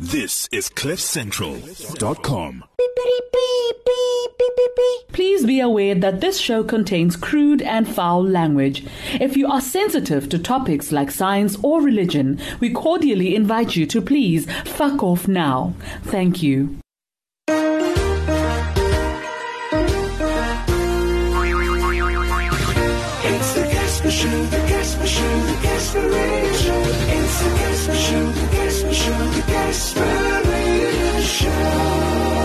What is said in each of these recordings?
This is CliffCentral.com. Please be aware that this show contains crude and foul language. If you are sensitive to topics like science or religion, we cordially invite you to please fuck off now. Thank you. It's the Casper Show, the Casper Show, the Casper Radio Show. It's the Casper Show, the Casper Show, the Casper Radio Show.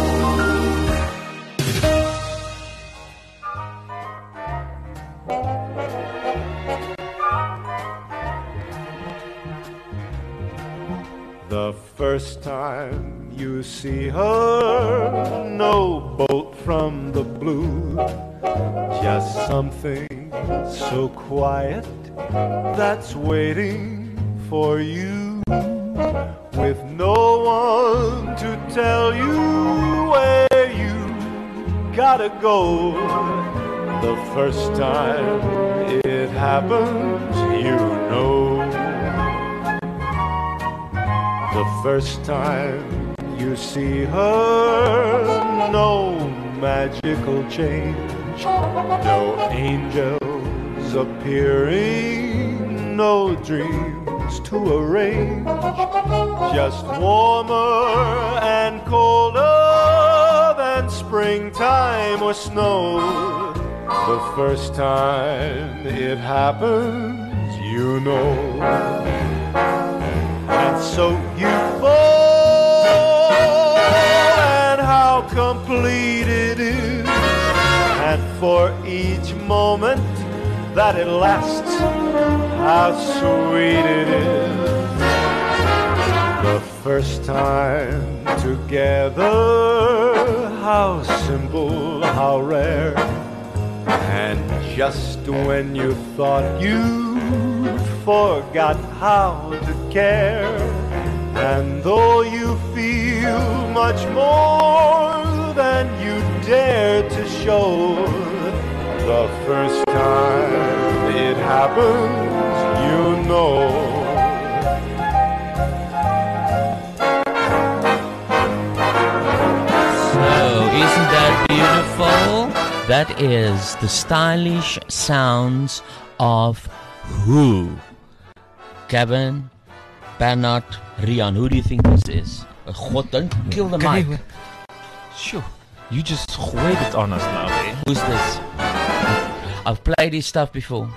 The first time you see her, no bolt from the blue, just something so quiet that's waiting for you, with no one to tell you where you gotta go. The first time it happens, you know. The first time you see her, no magical change, no angels appearing, no dreams to arrange, just warmer and colder than springtime or snow. The first time it happens, you know. And so you fall, and how complete it is, and for each moment that it lasts, how sweet it is. The first time together, how simple, how rare, and just when you thought you forgot how to care, and though you feel much more than you dare to show, the first time it happens, you know. So, isn't that beautiful? That is the stylish sounds of Who? Kevin, Bernard, Rian, who do you think this is? God, don't kill the mic. Sure, you just gooid it on us now, eh? Who's this? I've played his stuff before.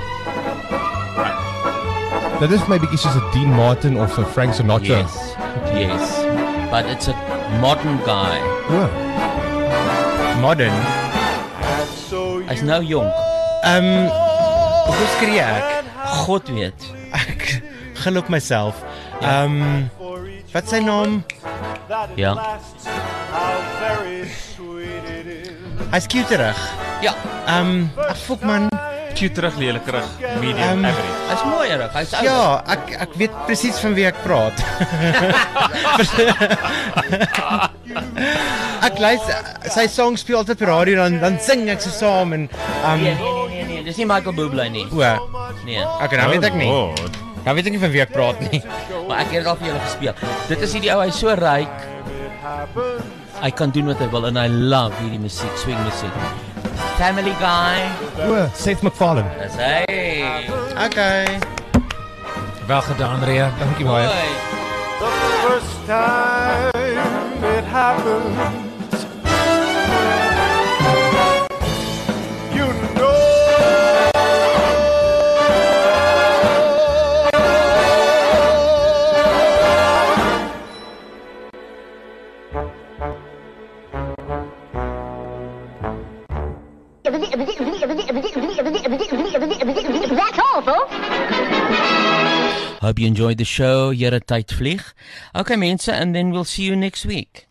Dit is my bietjie soos 'n Dean Martin of 'n Frank Sinatra. Yes. But it's a modern guy. Oh. Modern? Hy's nou jong. Hoe skree ek? God weet. Ek geloof myself. Wat sy naam? Ja. Hy's cuterig. Ja. Ag fok man. Cuterig, lelikerig, medium, average. Hy's mooierig, hy's oud. Ja, ek weet presies van wie ek praat. Ek luister, sy song speel altyd op radio, dan sing ek so saam en Nee, dis nie Michael Bublé nie. O. Nee. Okay, dan weet ek nie. Dan weet ek nie van wie ek praat nie. Maar ek het al vir julle gespeel. Dit is hierdie ou, hy's so ryk. Hy kan doen wat hy wil en I love hierdie musiek, swing musiek. Family Guy. O, Seth MacFarlane. Dis hy. Okay. Wel gedaan, Ria. Dankie baie. The first time it happens, you know. That's all, folks. Hope you enjoyed the show. Here at Tyd Vlieg. Okay, mense, and then we'll see you next week.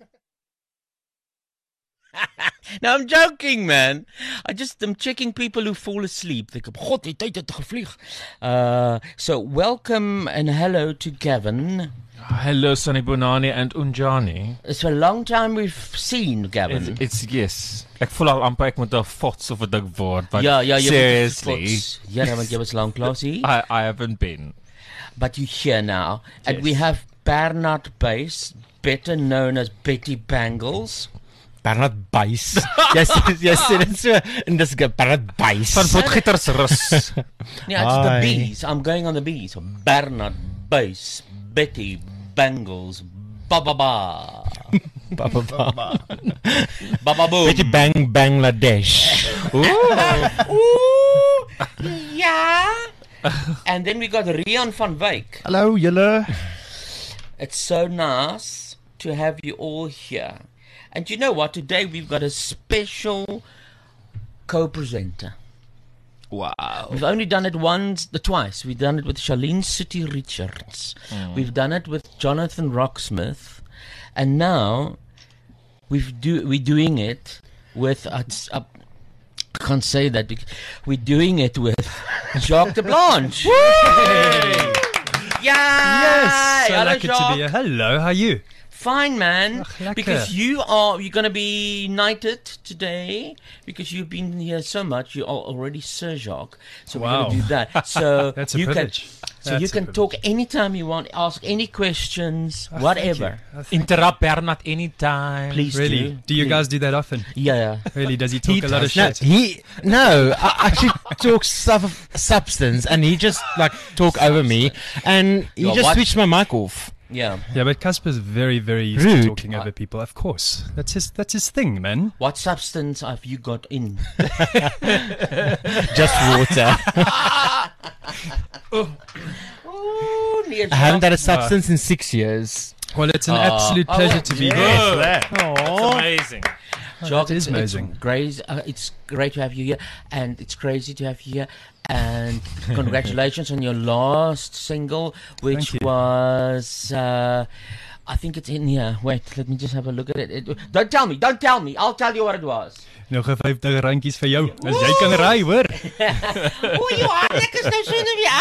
No, I'm joking, man. I'm checking people who fall asleep. Ek, God, die tyd het gevlieg. So welcome and hello to Gavin. Hello, Sunny Bonani and Unjani. It's a long time we've seen, Gavin. It's yes. Ek voel al amper ek moet 'n fots of 'n dik word, but ja, seriously. Ja, want jy was lank klaar hier. I haven't been. But you're here now, yes. and we have Bernard Buys, better known as Betty Bangles. Bernard Buys. Jy sê dit so en dis Bernard Buys. Van Potgietersrus. Yeah, it's the bees. I'm going on the bees. Bernard Buys, Betty Bangles, ba-ba-ba. Ba-ba-ba. Ba-ba-boom. Betty Bangladesh. Ooh, yeah. And then we got Rian van Wyk. Hallo julle. It's so nice to have you all here. And you know what? Today we've got a special co-presenter. Wow. We've only done it twice. We've done it with Charlene City Richards. We've done it with Jonathan Rocksmith. And now we're doing it with... I can't say that. We're doing it with Jacques de Blanche. Yay! Yeah! Yes! So Hello, lucky to Jacques. be here. Hello, how are you? Fine, man. Ach, Because you're going to be knighted today because you've been here so much. You are already Sir Jacques, so we're going to do that. So That's a privilege. You can talk anytime you want, ask any questions, whatever. Interrupt Bernard anytime. Please Really? Do you Please. guys do that often? Yeah. Really? Does he talk a lot of No, shit? I actually talk substance, and he just like talk over me, and he Yeah, just what? switched my mic off. Yeah. Yeah, but Casper's very, very used Rude. to talking over people. Of course, that's his thing, man. What substance have you got in? Just water. Oh, near I haven't had a Jacques. substance in 6 years. Well, it's an absolute pleasure to be here. That's amazing. Jacques, that is amazing. It's great to have you here, and it's crazy to have you here. And congratulations on your last single, which Thank you. was, I think it's in here. Wait, let me just have a look at it. Don't tell me. I'll tell you what it was. Nog 'n 50 randjies vir jou. As jy kan raai, hoor. O, Johan, ek is nou so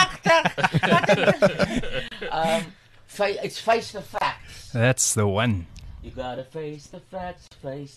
agter. It's Face the Facts. That's the one. You gotta face the facts,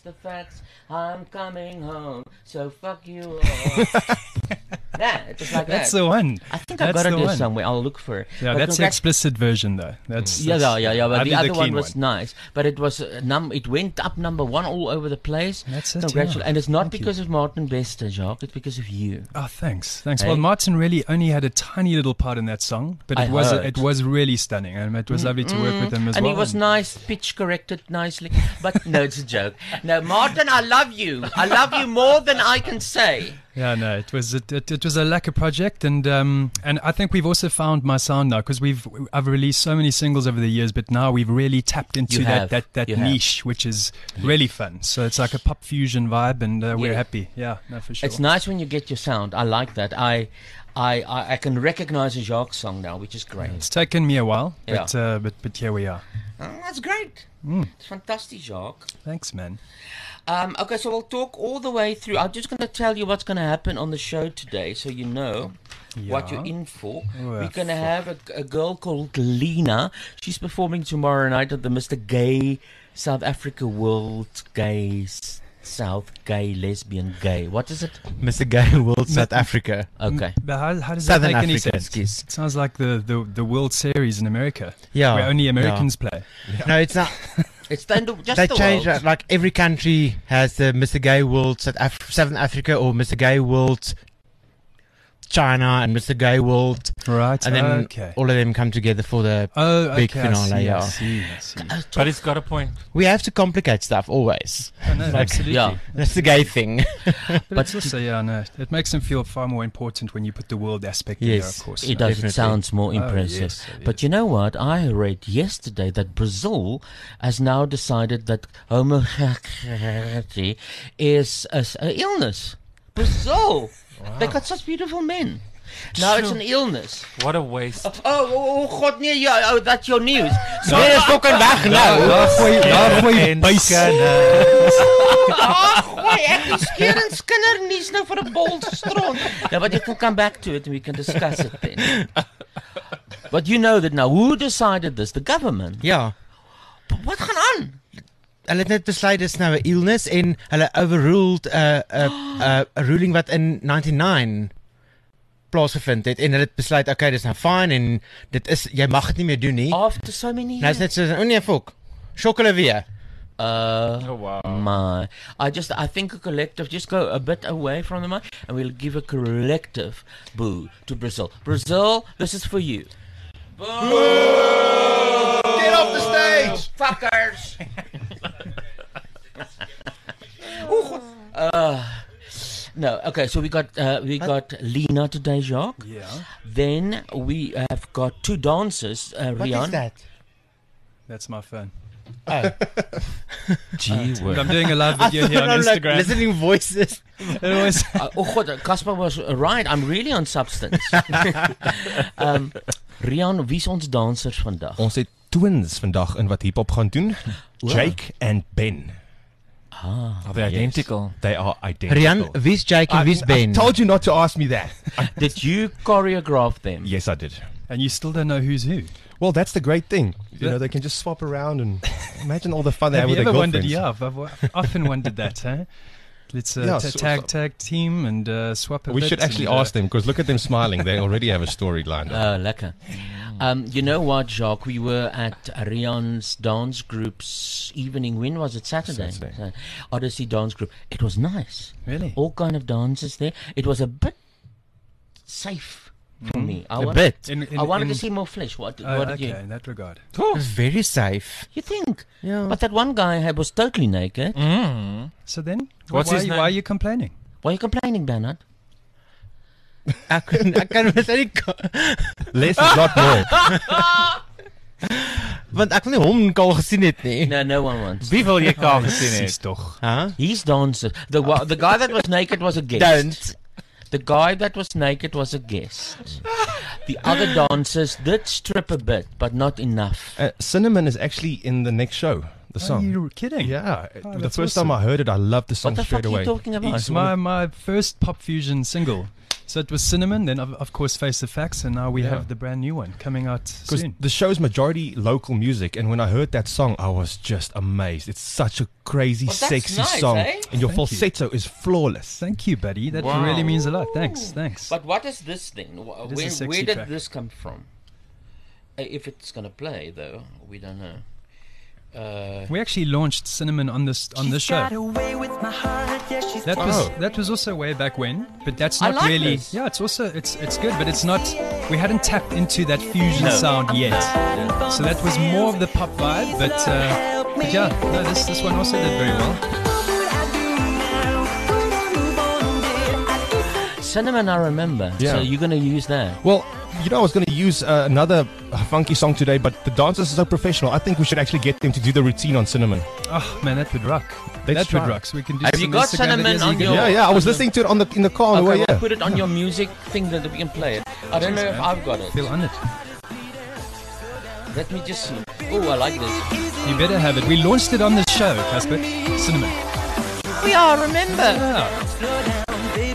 I'm coming home, so fuck you all. Yeah, it's just like That's that. the one. I think I've That's got it the there one. somewhere. I'll look for it. Yeah, But that's the explicit version, though. That's Yeah, but I the did other one clean was nice. But it was it went up number 1 all over the place. That's it, Congratulations. yeah. And it's not Thank you. because of Martin Bester, Jacques. It's because of you. Oh, thanks. Hey. Well, Martin really only had a tiny little part in that song, but I heard. it was really stunning, and it was lovely to work with him as And well. he was nice, pitch corrected nicely. But no, it's a joke. No, Martin, I love you. I love you more than I can say. Yeah, no, it was a lacquer project, and I think we've also found my sound now because I've released so many singles over the years, but now we've really tapped into You have. that You niche, which is really fun. So it's like a pop fusion vibe, and we're Yeah. happy. Yeah, no, for sure. It's nice when you get your sound. I like that. I can recognize a Jacques song now, which is great. It's taken me a while, Yeah. but here we are. Oh, that's great. It's fantastic, Jacques. Thanks, man. Okay, so we'll talk all the way through. I'm just going to tell you what's going to happen on the show today, so you know what Yeah. you're in for. Oh, We're going to have a girl called Lena. She's performing tomorrow night at the Mr. Gay South Africa World South Gay Lesbian Gay. What is it? Mr. Gay World South Africa. Okay. But how does Southern that make any Africa, sense? excuse. It sounds like the World Series in America, Yeah. where only yeah. Americans play. No, it's not. It's just They the changed world. that. Like every country has the Mr. Gay World Southern Africa or Mr. Gay World China and Mr. Gay World, Right. and then okay. all of them come together for the big okay, finale. I Yeah. see. But it's got a point. We have to complicate stuff always. Oh, no, absolutely. Yeah. That's the gay thing. But it's also, it makes them feel far more important when you put the world aspect in there, Yes. of course. It does. Definitely. It sounds more Oh, impressive. yes, it But is. you know what? I read yesterday that Brazil has now decided that homosexuality is an illness. Brazil! They got such beautiful men. Now it's an illness. What a waste. Oh God, nee, yeah, that's your news. Dit is fucking weg nou. Gooi buis. Gooi, ek die skeer en skinder nuus nou vir 'n bol stront. Yeah, but you can come back to it and we can discuss it then. But you know that now. Who decided this? The government. Ja. But what gaan aan? Hulle het net besluit dis nou 'n illness en hulle overruled 'n ruling wat in 99 plaasgevind het en hulle het besluit okay, dis nou fine en dit is jy mag dit nie meer doen nie. After so many Nou is years. net so, oh nee, fok. Shock hulle weer. Oh, wow. My, I think a collective, just go a bit away from the mic, and we'll give a collective boo to Brazil. Brazil, this is for you. Boo! Get off the stage! Fuckers! No, okay, so we got Lena today, Jacques. Yeah. Then we have got two dancers, What Rian. is that? That's my phone. Oh. Gee But I'm doing a live video here on Like Instagram. listening voices. It was Oh God, Casper was right. I'm really on substance. Rian, wie's ons dansers vandag? Ons het twins vandag in wat hiphop gaan doen. Jake and Ben. Are they identical? They are identical. Rian, wie's Jake en wie's Ben? I told you not to ask me that. Did you choreograph them? Yes, I did. and you still don't know who's who. Well, that's the great thing. You Yeah. know, they can just swap around and imagine all the fun they Have have you with their ever wondered? girlfriends. Yeah, I've often wondered that. Huh? Let's Yeah, tag team and swap a We bit should actually and, ask them because look at them smiling. They already have a story lined up. Oh, lekker. You know what, Jacques? We were at Rian's dance group's evening. When was it? Saturday. Saturday. Odyssey dance group. It was nice. Really? All kind of dances there. It was a bit safe for me. I A wanted- bit. I wanted to see more flesh. What did okay, you? in that regard. It's very safe. You think? Yeah. But that one guy was totally naked. So then, What's why, his why name? are you complaining? Why are you complaining, Bernard? Ek kan mens nie Less is not more. want ek wil nie hom kaal gesien het nie. No, no one wants. Wie wil jy kaal gesien Precies het? toch. Huh? He's dancers. The guy that was naked was a guest. Don't. The guy that was naked was a guest. The other dancers did strip a bit, but not enough. Cinnamon is actually in the next show. The Are song. you kidding? Yeah, Oh, the that's first awesome. time I heard it, I loved the song What the straight fuck are away. you talking about? It's my first pop fusion single. So it was Cinnamon, then of course Face the Facts, and now we Yeah. have the brand new one coming out Because soon. the show's majority local music, and when I heard that song, I was just amazed. It's such a crazy, Well, that's sexy nice, song, eh? and your Thank you. falsetto is flawless. Thank you, buddy. That Wow. really means a lot. Thanks. But what is this thing? It is a sexy Where did track. this come from? If it's gonna play, though, we don't know. We actually launched Cinnamon on this show. That was also way back when, but that's I not like really. this. Yeah, it's also it's good, but it's not. We hadn't tapped into that fusion sound yet, so that was more of the pop vibe. But yeah, no, this one also did very well. Cinnamon, I remember. Yeah. So you're gonna use that. Well, you know, I was going to use another funky song today, but the dancers are so professional. I think we should actually get them to do the routine on Cinnamon. Oh man, that would rock. Let's that would try. rock. So we can do. Have you some got Instagram Cinnamon videos on you can- your- Yeah, yeah. I was listening to it in the car on the way Okay, we'll here. put it on your music thing that we can play it. I don't know if I've got it. Feel on it. Let me just see. Oh, I like this. You better have it. We launched it on this show, Casper. Cinnamon. We are, remember. Yeah.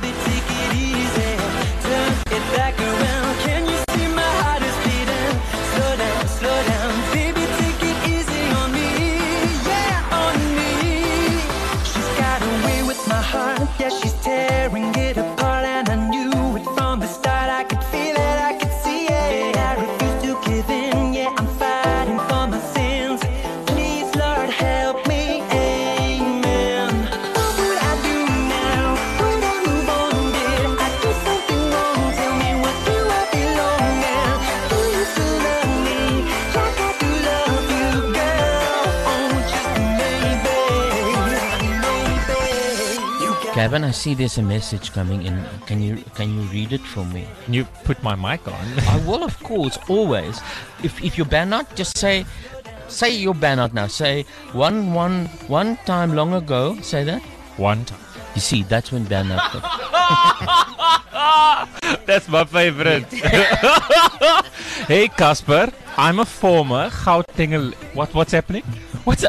Yeah, she's tearing it apart, and I knew it from the start. I could feel it, I could see it. I refuse to give in. Yeah, I'm fighting for my sins. Please, Lord, help me. Amen. What would I do now? Would I move on? Did I do something wrong? Tell me, what do I belong now? Do you still love me like I do love you, girl? Oh, just maybe, maybe. Gavin, I see there's a message coming in. Can you read it for me? Can you put my mic on? I will, of course, always. If you're Bernard, just say you're Bernard now. Say one time long ago. Say that. One time. You see, that's when Bernard. That's my favorite. Hey Casper, I'm a former Gauteng. What's happening? What's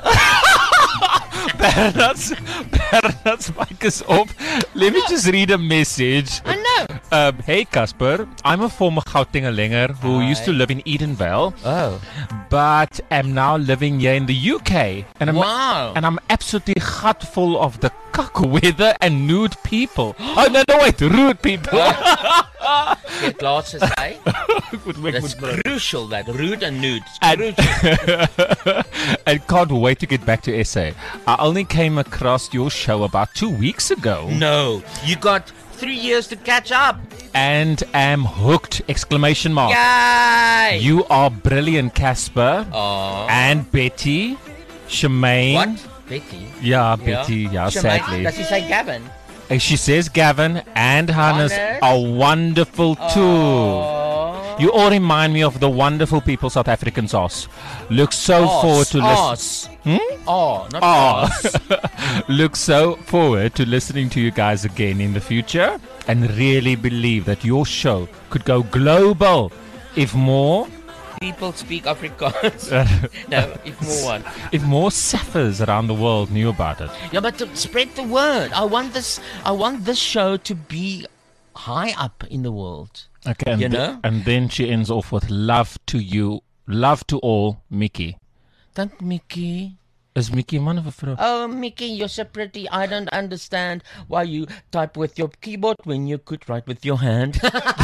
Bernard's mic is off. Let me just read a message. I know. Hey Casper, I'm a former Gautengelenger who used to live in Edenvale, Oh. but am now living here in the UK. And I'm absolutely gut full of the cuck weather and nude people. Oh no, wait, rude people. Get glasses, eh? That's crucial, that rude and nude. And, and can't wait to get back to SA. I only came across your show about 2 weeks ago. No, you got 3 years to catch up. And am hooked! Exclamation mark. Yay! You are brilliant, Casper. Oh. And Betty, Shemaine. What? Betty? Yeah, Betty. Yeah, Shemaine? sadly. Does he say Gavin? She says Gavin and Hannes Hannes? are wonderful too. You all remind me of the wonderful people South Africans are. Look so forward to listen. Oh, not us. Look so forward to listening to you guys again in the future, and really believe that your show could go global if more People speak Afrikaans. No, if more what? if more Sapphirs around the world knew about it. Yeah, but to spread the word. I want this show to be high up in the world. Okay, and, You know? and then she ends off with love to you, love to all, Mickey. Thank Mickey. Is Mickey a man of a vrou? Oh, Mickey, you're so pretty. I don't understand why you type with your keyboard when you could write with your hand.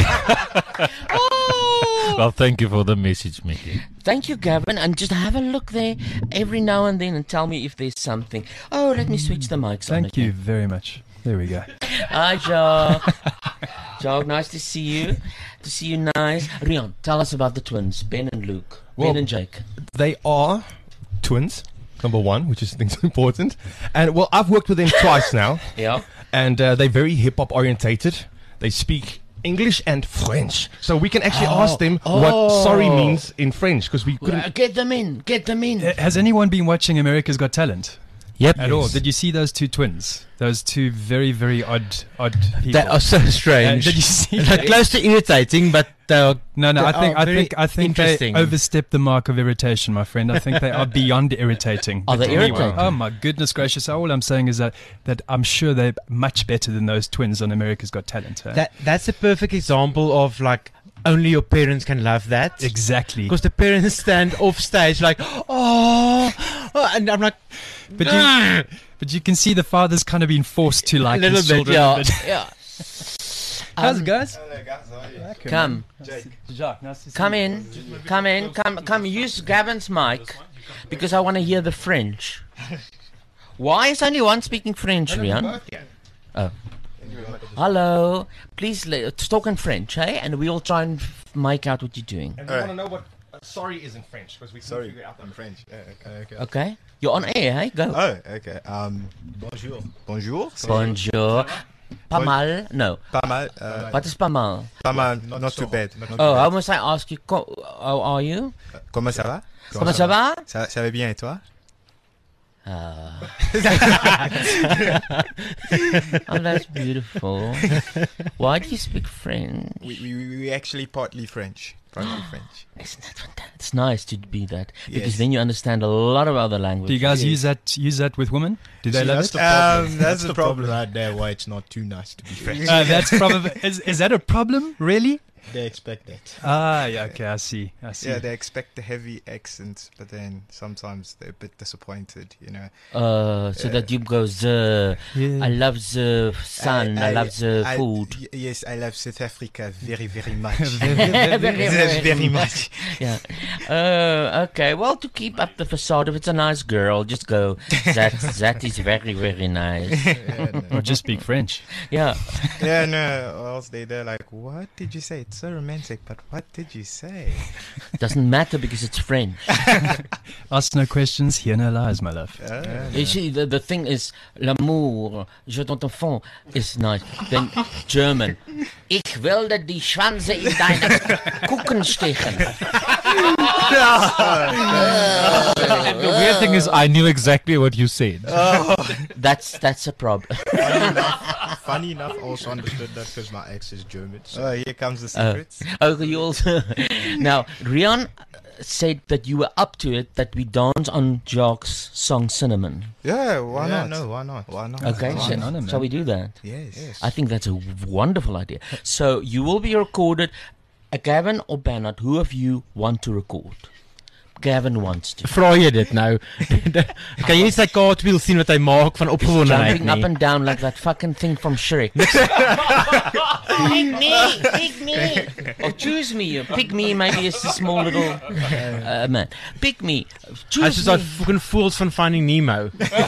Oh! Well, thank you for the message, Mickey. Thank you, Gavin. And just have a look there every now and then and tell me if there's something. Oh, let me switch the mics on. Thank you very much. There we go. Hi, Jock. Jock, nice to see you. To see you nice. Rian, tell us about the twins, Ben and Luke. Well, Ben and Jake. They are twins, number one, which is I think so important. And well, I've worked with them twice now. Yeah. And they're very hip hop orientated. They speak English and French, so we can actually ask them what sorry means in French because we couldn't. Get them in. Get them in. Has anyone been watching America's Got Talent? Yep. At all? Did you see those two twins? Those two very, very odd people. That are so strange. Did you see They're that? close to irritating, but No, they I think they interesting. overstepped the mark of irritation, my friend. I think they are beyond irritating. Are they But anyway, irritating? Oh my goodness gracious! All I'm saying is that I'm sure they're much better than those twins on America's Got Talent. that's a perfect example of like only your parents can love that. Exactly. Because the parents stand off stage like, and I'm like, But you can see the father's kind of been forced to like a little his bit, children. yeah. a bit. Yeah. How's it, guys? Come. Jacques, nice to see Come you. in. Come. Use Gavin's mic because I want to hear the French. Why is only one speaking French, Rian? Oh. Hello. Please talk in French, hey? And we'll try and make out what you're doing. And we want to know what sorry is in French because we can Sorry, figure it out. I'm French. Okay. Okay? You're on air, hey? Go. Oh, okay. Bonjour. Bonjour. Bonjour. Pas mal? No. Pas mal. What is pas mal? Pas mal. Not too bad. Oh, how must I ask you? How are you? Comment ça va? Comment ça va? Ça va bien et toi? Oh, that's beautiful. Why do you speak French? We actually partly French. Partly French. Isn't that fantastic? It's nice to be that because Yes. then you understand a lot of other languages. Do you guys use that with women? Do they love it? That's the problem right there. Why it's not too nice to be French. That's probably is that a problem? Really? They expect that. Ah, yeah. Okay, I see. Yeah, they expect the heavy accent, but then sometimes they're a bit disappointed, you know. So that you go the. Yeah. I love the sun. I love the food. Yes, I love South Africa very, very much. Very much. Yeah. Okay. Well, to keep up the facade, if it's a nice girl, just go. That is very, very nice. Or just speak French. Yeah. Yeah, no, or else they're like, what did you say? It's so romantic, but what did you say? Doesn't matter because it's French. Ask no questions, hear no lies, my love. You see, the thing is, l'amour, je t'entends, is nice. Then German. Ich wilde die Schwanze in deine Kuchen stechen. And the weird thing is, I knew exactly what you said. That's a problem. Funny enough, also understood that because my ex is German. So here comes the secrets. You also. Now, Rian, said that you were up to it, that we dance on Jacques' song Cinnamon. Yeah, why Yeah, not? no, why not? Why not? Okay, Why not, man? shall we do that? Yes. I think that's a wonderful idea. So you will be recorded. Gavin or Bernard, who of you want to record? Gavin wants to. Vra jy dit nou? Kan jy nie sy kaartwiel sien wat hy maak van opgewondenheid Jumping up nie? and down like that fucking thing from Shrek. Pick me. Or choose me. Pick me, maybe it's a small little man. Pick me. Hy's Choose soos daai me. fucking fools van Finding Nemo.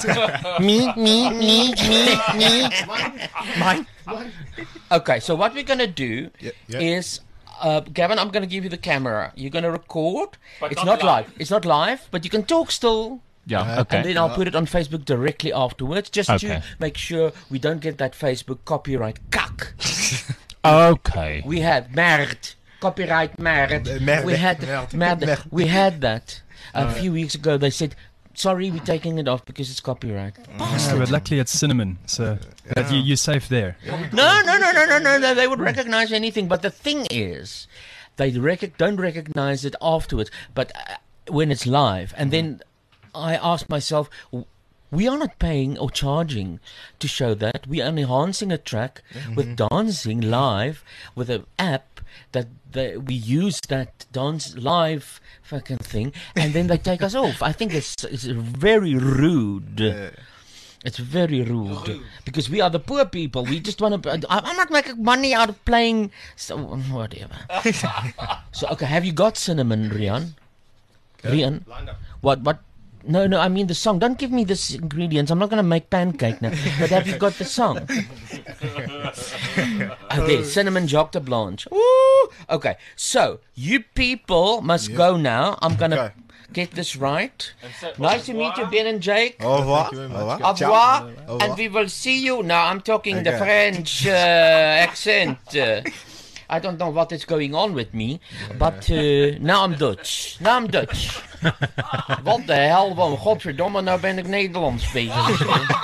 Okay, so what we're going to do is... Gavin, I'm going to give you the camera. You're going to record. But It's not not live. It's not live, but you can talk still. Yeah, okay. And then I'll put it on Facebook directly afterwards, just Okay. to make sure we don't get that Facebook copyright kak. Okay. We had merd, copyright merd. Merde. We had Merde. merd. We had that a few weeks ago. They said, "Sorry, we're taking it off because it's copyright." Yeah, but luckily it's Cinnamon, so that you're safe there. No. They would recognize anything. But the thing is, they don't recognize it afterwards. But when it's live, and then I ask myself, we are not paying or charging to show that. We are enhancing a track with dancing live with an app that we use that dance live fucking thing, and then they take us off. I think it's very rude. It's very rude because we are the poor people. We just want to. I'm not making money out of playing. So whatever. So okay, have you got Cinnamon, Rian? Rian, what? No, I mean the song. Don't give me this ingredients. I'm not going to make pancake now. But have you got the song? Okay, Cinnamon Jacques de Blanche. Woo! Okay, so you people must go now. I'm going to get this right. Nice to meet you, Ben and Jake. Au revoir. Au revoir. And we will see you. Now I'm talking the French accent. I don't know what is going on with me, but now I'm Dutch. Wat de hel, van godverdomme, nou ben ik Nederlands bezig.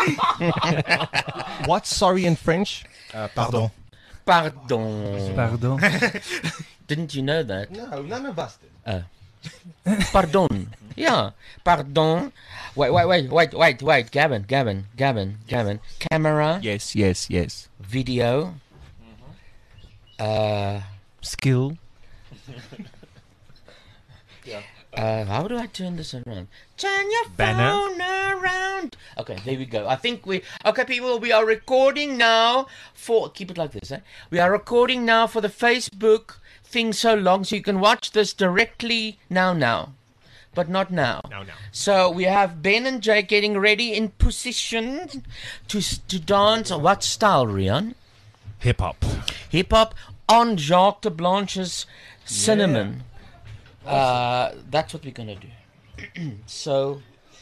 What's sorry in French? Pardon. Pardon. Didn't you know that? No, none of us did. Pardon. Yeah, pardon. Wait. Gavin. Camera. Yes. Video. Skill. How do I turn this around? Turn your Banner. phone around. Okay, there we go. I think okay, people, we are recording now for, keep it like this, eh? We are recording now for the Facebook thing so long, so you can watch this directly now. But not now. No. So we have Ben and Jake getting ready in position to dance. What style, Rian? Hip hop. Hip hop on Jacques de Blanche's Cinnamon. That's what we're gonna do. So,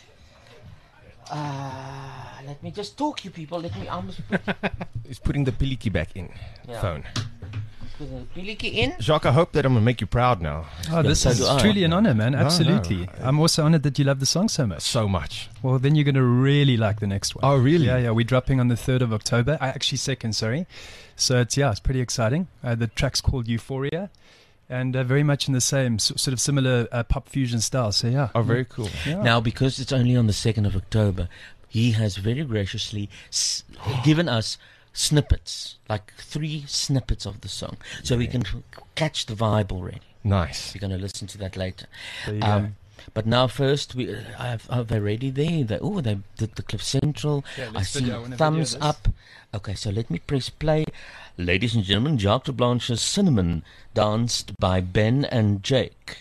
let me just talk, you people. He's putting the piliki back in. Yeah. Phone. Put the piliki in. Jacques, I hope that I'm going to make you proud now. Oh, this so is do I. truly an honor, man. Absolutely. no. I'm also honored that you love the song so much. So much. Well, then you're going to really like the next one. Oh, really? Yeah. We're dropping on the 3rd of October. Actually, 2nd, sorry. So, it's pretty exciting. The track's called Euphoria. And very much in the same, sort of similar pop fusion style. So, yeah. Oh, very cool. Yeah. Now, because it's only on the 2nd of October, he has very graciously given us snippets, like 3 snippets of the song, so we can catch the vibe already. Nice. We're going to listen to that later. There you go. But now first, are they ready there? They did the Cliff Central. I see thumbs up. Okay, so let me press play. Ladies and gentlemen, Jacques de Blanche's Cinnamon, danced by Ben and Jake.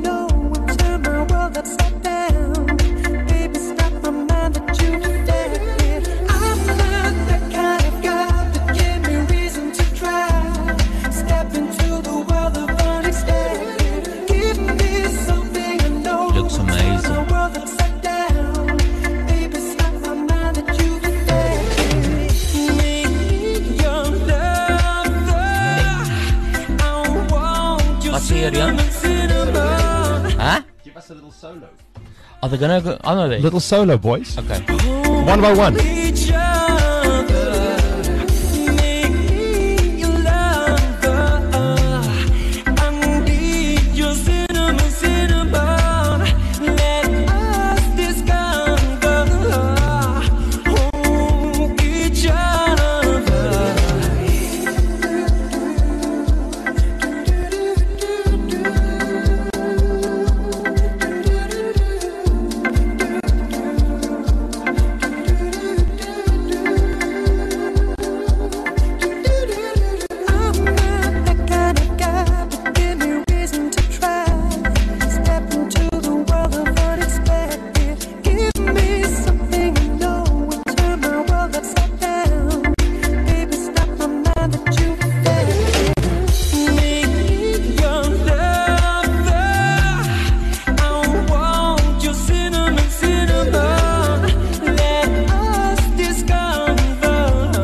Upside down, baby, stop my mind that you fed. carry on. Huh? Give us a little solo. Are they gonna go? Oh no, they. Little solo, boys. Okay. One by one. Each other, make me your lover. I need your cinnamon, cinnamon. Let us discover each other. I'm not that kind of guy, but give me reason to try. Step into the world of unexpected. Give me something you know will turn my world upside down. Baby, stop my mind that you affected. Make me your lover. I want your cinnamon, cinnamon. Let us discover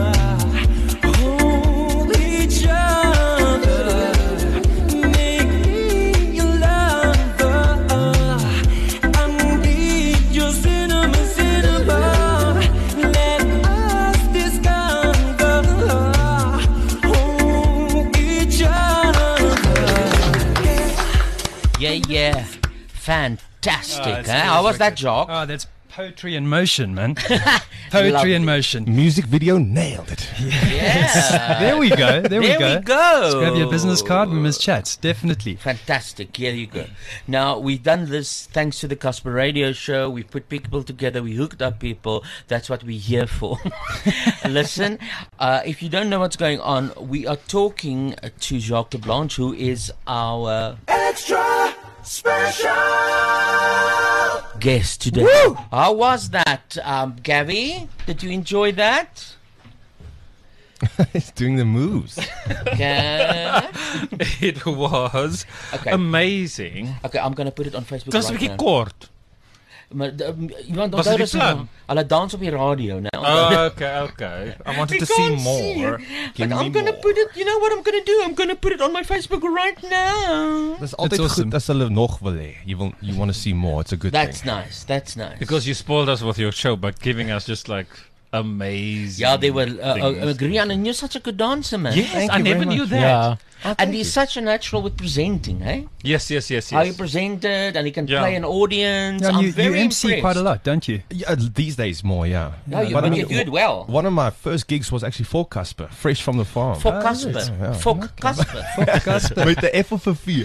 each other. Make me your lover. I need your cinnamon, cinnamon. Let us discover each other. Yeah. Fantastic. Huh? How was that, Jock? Oh, that's poetry in motion, man. Poetry in motion. Music video nailed it. Yeah. There we go. There we There go. we go. Let's grab your business card. We must chat. Definitely. Fantastic. Here you go. Now, we've done this thanks to the Casper Radio Show. We put people together. We hooked up people. That's what we're here for. Listen, if you don't know what's going on, we are talking to Jacques de Blanche, who is our Extra special. guest today. How was that, Gabby? Did you enjoy that? It's doing the moves. Okay. It was Okay. amazing. Okay, I'm going to put it on Facebook Dit is 'n right bietjie now. kort. Maar iemand Was dit die plan? Hulle dans op die radio nou. Oh, okay. I wanted to see more. But I'm gonna put it. You know what I'm gonna do? I'm gonna put it on my Facebook right now. That's altyd awesome. goed as hulle nog wil hê. You want to see more. It's a good That's thing. nice. That's nice. Because you spoiled us with your show by giving us just like amazing. Yeah, they were. things. Grian, and you're such a good dancer, man. Yes, Thank I you very never knew much. that. And he's such a natural with presenting, eh? Yes. How he presented, and he can Yeah. play an audience. Yeah, I'm you very MC impressed. quite a lot, don't you? Yeah, these days more, yeah. Yeah, you, But I but mean, you do it well. One of my first gigs was actually for Casper, fresh from the farm. For Oh, Casper. yes. Yeah. For Casper. Met de F of 'n 4.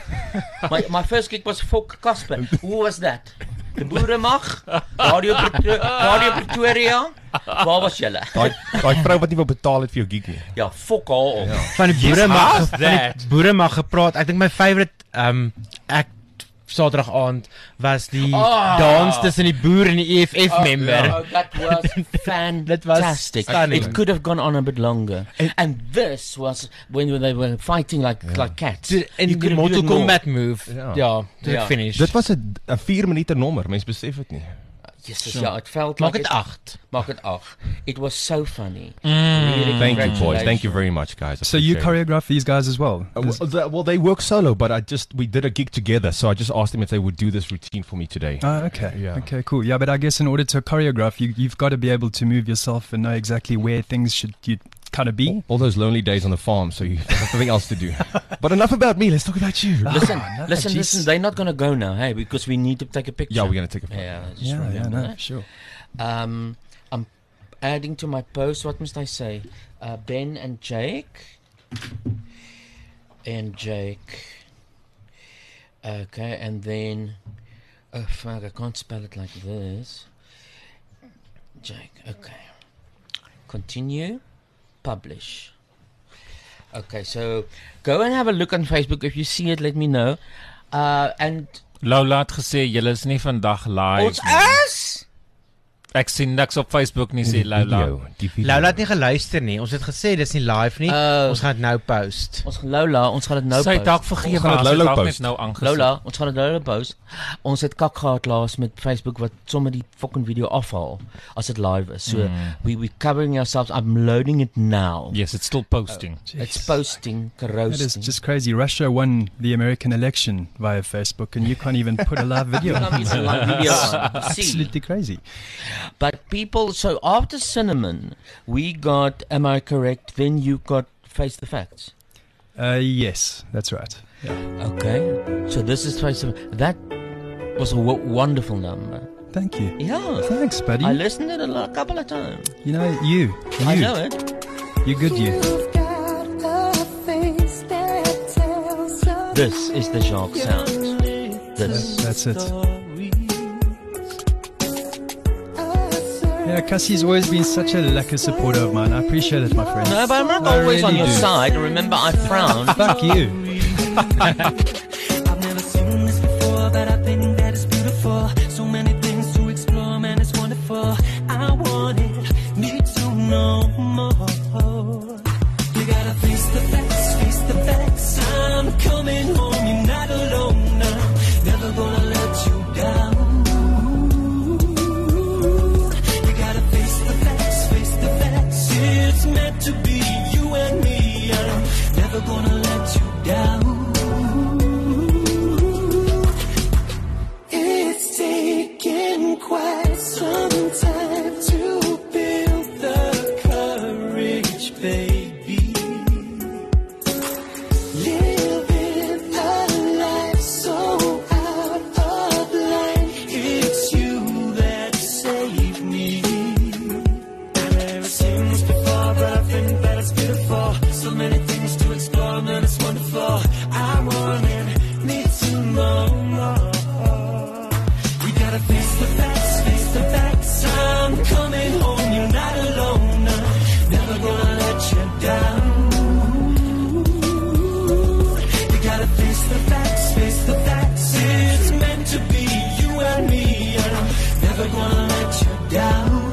My first gig was for Casper. Who was that? De Boeremag? Radio Pretoria? Waar was julle? Daai vrou wat nie wou betaal het vir jou gig nie. Ja, fok haar op. Van die boere mag that. gepraat. Ek dink my favorite act Saterdag aand was die Ah. dans tussen die boer en die EFF member. Oh, that was That was fantastic. stunning. It could have gone on a bit longer. And this was when they were fighting like cats. In You die could have Mortal done more. Kombat move. Ja. Ja, dit Ja. finish. Dit was 'n 4 minute nommer, mens besef dit nie. Yes, yeah, it felt Maak like dit 8. Maak het 8. It was so funny. Thank Really, you, boys. Thank you congratulations. very much, guys. I So you appreciate it. choreograph these guys as well? Well, they work solo, but we did a gig together, so I just asked them if they would do this routine for me today. Oh, okay. Yeah. Okay, cool. Yeah, but I guess in order to choreograph, you've got to be able to move yourself and know exactly where things should you kind of be. All those lonely days on the farm, so you have nothing else to do. But enough about me. Let's talk about you. Listen. They're not going to go now, hey, because we need to take a picture. Yeah, we're gonna take a photo. Yeah, just Yeah, remember no, that. sure. I'm adding to my post. What must I say? Ben and Jake. Okay, and then. Oh fuck! I can't spell it like this. Jake. Okay. Continue. Publish. Okay, so go and have a look on Facebook. If you see it, let me know. And Lola het gesê julle is nie vandag live. ons is. Ek sien niks op Facebook nie, sê Lola. Lola het nie geluister nie. Ons het gesê dis nie live nie. Ons gaan dit nou post. Ons gaan dit nou Sy post. het dalk vergewe as dit dalk net nou aangesit. Lola, ons gaan dit nou post. Ons het kak gehad laas met Facebook wat sommer die fucking video afhaal as dit live is. So we covering ourselves. I'm loading it now. Yes, it's still posting. It's posting, It is just crazy. Russia won the American election via Facebook, and you can't even put a live video. Absolutely crazy. But people, so after Cinnamon, we got Am I Correct? Then you got Face the Facts. Yes, that's right. Yeah. Okay, so this is Face the Facts. That was a wonderful number. Thank you. Yeah. Thanks, buddy. I listened to it a couple of times. You know, you. I know it. You're good, you. This is the Jacques sound. That's it. Yeah, Cassie's always been such a lacquer supporter of mine. I appreciate it, my friend. No, but I'm not always on your side. Remember, I frown. Fuck you. I've never seen this before, but I think that it's beautiful. So many things to explore, man, it's wonderful. I want it, need to know more. You gotta face the facts, face the facts. I'm coming home, you're not alone now. Never gonna let you down. You gotta face the facts, face the facts. It's meant to be you and me. I'm never gonna let you down. It's taken quite some time to build the courage, baby. Living a life so out of line. It's you that saved me. I've never seen this before, but I think that it's beautiful. So many things to explore, man, it's wonderful. I want it, need to know more. We gotta face the facts, face the facts. I'm coming home, you're not alone now. Never gonna let you down. You gotta face the facts, face the facts. It's meant to be you and me. I'm never gonna let you down.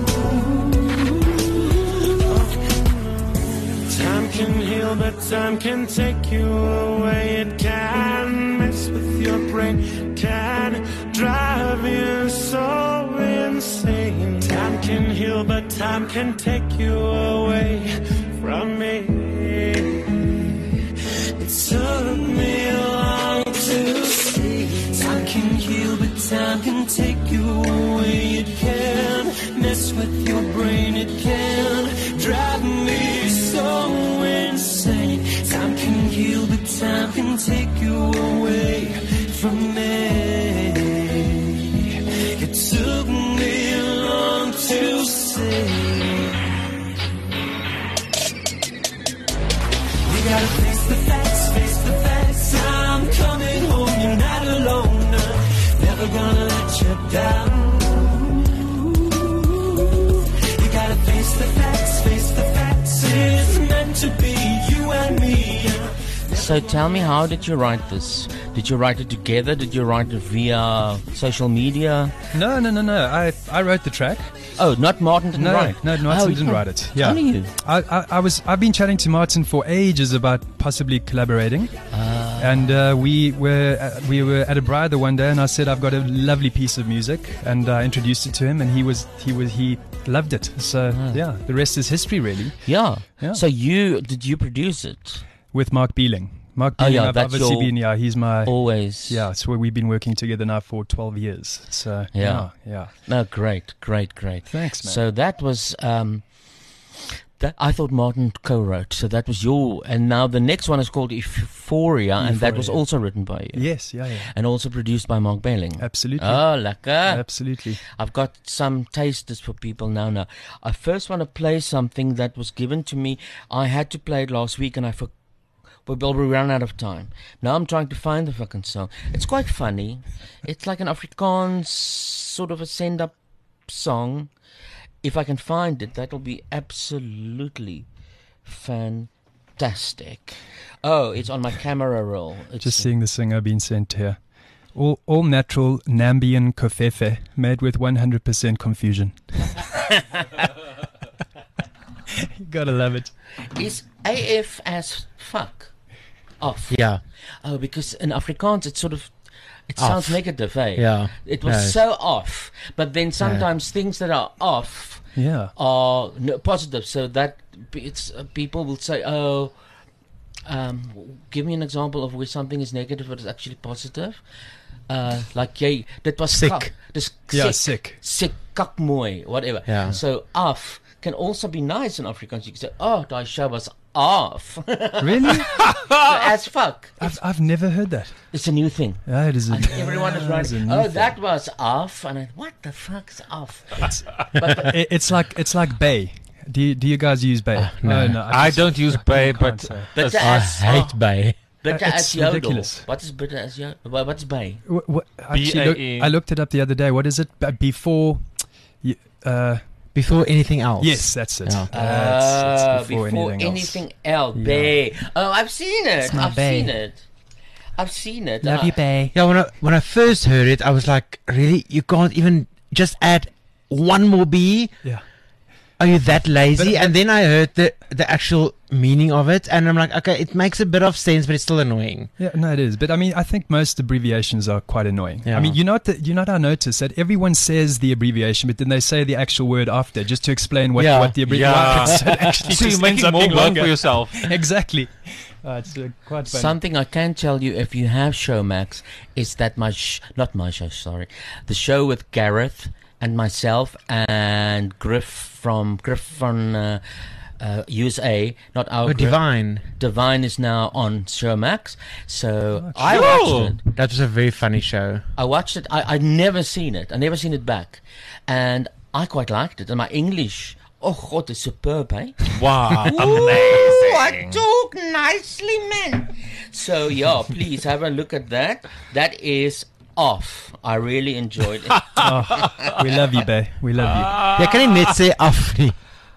Time can heal, but time can take you away. It can mess with your brain, can drive you so insane. Time can heal, but time can take you away from me. It took me long to see. Time can heal, but time can take you away. It can mess with your brain. It can drive me so insane. Time can heal, but time can take you away from me. It took me long to say. You gotta face the facts, face the facts. I'm coming home, you're not alone now. Never gonna let you down. You gotta face the facts, face the facts. It's meant to be you and me. So tell me, how did you write this? Did you write it together? Did you write it via social media? No. I wrote the track. Oh, not Martin didn't write. No, Martin didn't write it. Yeah. Only you. I've been chatting to Martin for ages about possibly collaborating. And we were at a Bryther one day, and I said I've got a lovely piece of music, and I introduced it to him, and he loved it. So yeah, the rest is history, really. Yeah. So did you produce it with Mark Beeling? Mark Beeling, I've obviously been, he's my always. Yeah, it's where we've been working together now for 12 years. So yeah. No, great. Thanks, man. So that was that I thought Martin co-wrote. So that was and now the next one is called Euphoria, and that was also written by you. Yes, yeah. And also produced by Mark Beeling. Absolutely. Oh, lekker. Absolutely. I've got some tasters for people now. I first want to play something that was given to me. I had to play it last week, and I forgot. But we ran out of time. Now I'm trying to find the fucking song. It's quite funny. It's like an Afrikaans sort of a send-up song. If I can find it, that'll be absolutely fantastic. Oh, it's on my camera roll. Just seeing the singer being sent here. All natural Nambian kofefe made with 100% confusion. You gotta love it. Is AF as fuck off? Yeah. Oh, because in Afrikaans it Off. sounds negative, eh? Yeah. It was No. so off. But then sometimes things that are off Yeah. are positive. So that people will say, oh, give me an example of where something is negative but it's actually positive. Like jy, dit was Sick. kak. Dis Yeah, sick. sick. Sick, kak mooi, whatever. Yeah. So af can also be nice in Afrikaans. You can say, oh, die show was off. Really? So as fuck. I've never heard that. It's a new thing. Yeah, it is. And everyone is it's a writing, new oh, thing. that was off. And what the fuck's off? But It's like Bay. Do you guys use Bay? no. no. I don't use Bay, can't but say. bitter I as hate Bay. bitter It's as yodel. ridiculous. What is bitter as yodel? What's bay? Actually, I looked it up the other day. What is it? Before. Before anything else. Yes, that's it. Yeah. That's Before anything else. Bay. Oh, I've seen it. I've seen it. Love you, Bay. Yeah, when I first heard it, I was like, really? You can't even just add one more B? Yeah. Are you that lazy? But- and then I heard the actual meaning of it, and I'm like, okay, it makes a bit of sense, but it's still annoying. Yeah, no, it is. But I mean, I think most abbreviations are quite annoying. Yeah. I mean, you know what I noticed that everyone says the abbreviation, but then they say the actual word after, just to explain what Yeah. the abbreviation actually So you're just ends making up more being work longer. for yourself. Exactly. It's quite funny. Something I can tell you if you have Showmax is that not my show, sorry. The show with Gareth and myself and Griff from USA, not our Griff. Divine. Divine is now on Showmax. So Oh, I watched it. That was a very funny show. I watched it. I'd never seen it. I never seen it back. And I quite liked it. And my English, oh God, is superb, eh? Wow, Ooh, amazing. I talk nicely, man. So yeah, please have a look at that. That is off. I really enjoyed it. We love you, Bay. We love you. Jy kan nie net sê af nie.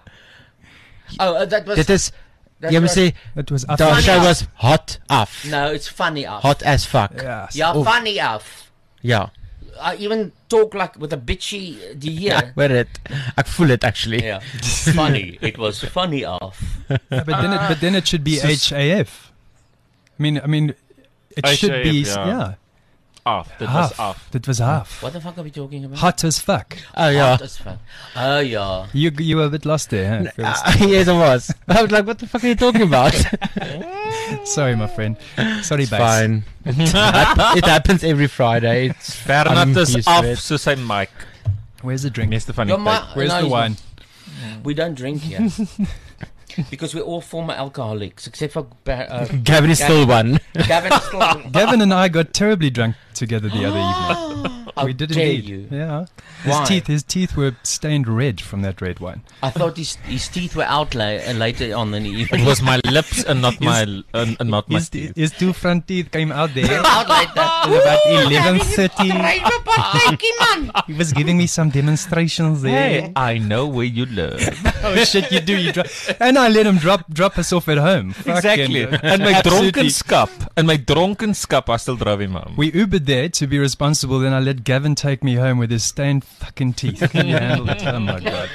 Oh, that was. Dit is that jy moet was- sê It was the Funny show af. was hot af. No, it's funny off. Hot as fuck. Yeah. Yeah, Oh. funny off. Ja. I even talk like with a bitchy. Do you Ek hear? hoor dit. Ek voel dit actually. Yeah, funny. It was funny off. Yeah, but then it should be HAF. I mean, it should be HAF, yeah. yeah. Off. That half. was off. That was half. What the fuck are we talking about? Hot as fuck. Oh ja. Hot as fuck. Oh yeah. You were a bit lost there. Huh? Yes, I was. I was like, what the fuck are you talking about? Sorry, my friend. Sorry, It's Bass. fine. It happens every Friday. It's Fernand is used to af, it. so sy mic. Where's the drink? Meeste van die Your tyd. mi- Where's no, the he's wine? We don't drink here. Because we're all former alcoholics, except for Gavin is still one. Gavin is still. Gavin and I got terribly drunk together the other evening. How We did dare indeed. you? Yeah. Why? His teeth were stained red from that red wine. I thought his teeth were out later on in the It evening. was my lips and not my not my teeth. His two front teeth came out there out later. at about 11:30. man. He was giving me some demonstrations there. Hey, I know where you live. Oh shit, you do. And I let him drop us off at home. Exactly. Fucking, And my absolutely. dronkenskap, I still drive him home. We Ubered there to be responsible. Then I let Gavin take me home with his stained fucking teeth. Can you handle it? Oh my god.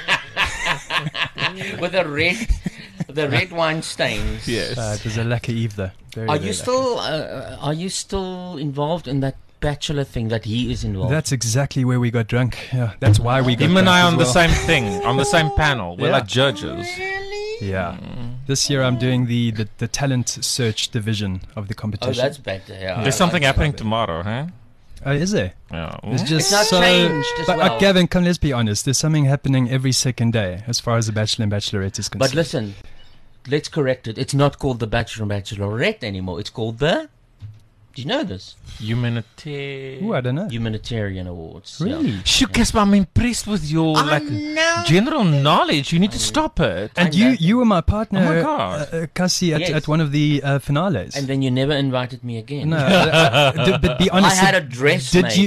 With the red wine stains. Yes. It was a lucky eve though. Very, Are very you lucky. are you still involved in that bachelor thing that he is involved? That's exactly where we got drunk. Yeah, that's why we got Him drunk and I as on the well. same thing, on the same panel. We're Yeah. like judges. Yeah. This year I'm doing the talent search division of the Oh, competition. that's better. Yeah. There's something happening tomorrow, huh? Is there? Yeah. It's just It's not so. changed as But well. Gavin, come, let's be honest. There's something happening every second day as far as the Bachelor and Bachelorette is concerned. But listen, let's correct it. It's not called the Bachelor and Bachelorette anymore. It's called the. Do you know this? Humanitarian. Ooh, I don't know. Humanitarian Awards. Really? Yeah. Shoot, Casper, I'm impressed with your general knowledge. You need to stop it. And you were my partner, Oh my God. Cassie, Yes. at one of the finales. And then you never invited me again. No, but be I honest. had a dress Did made. you?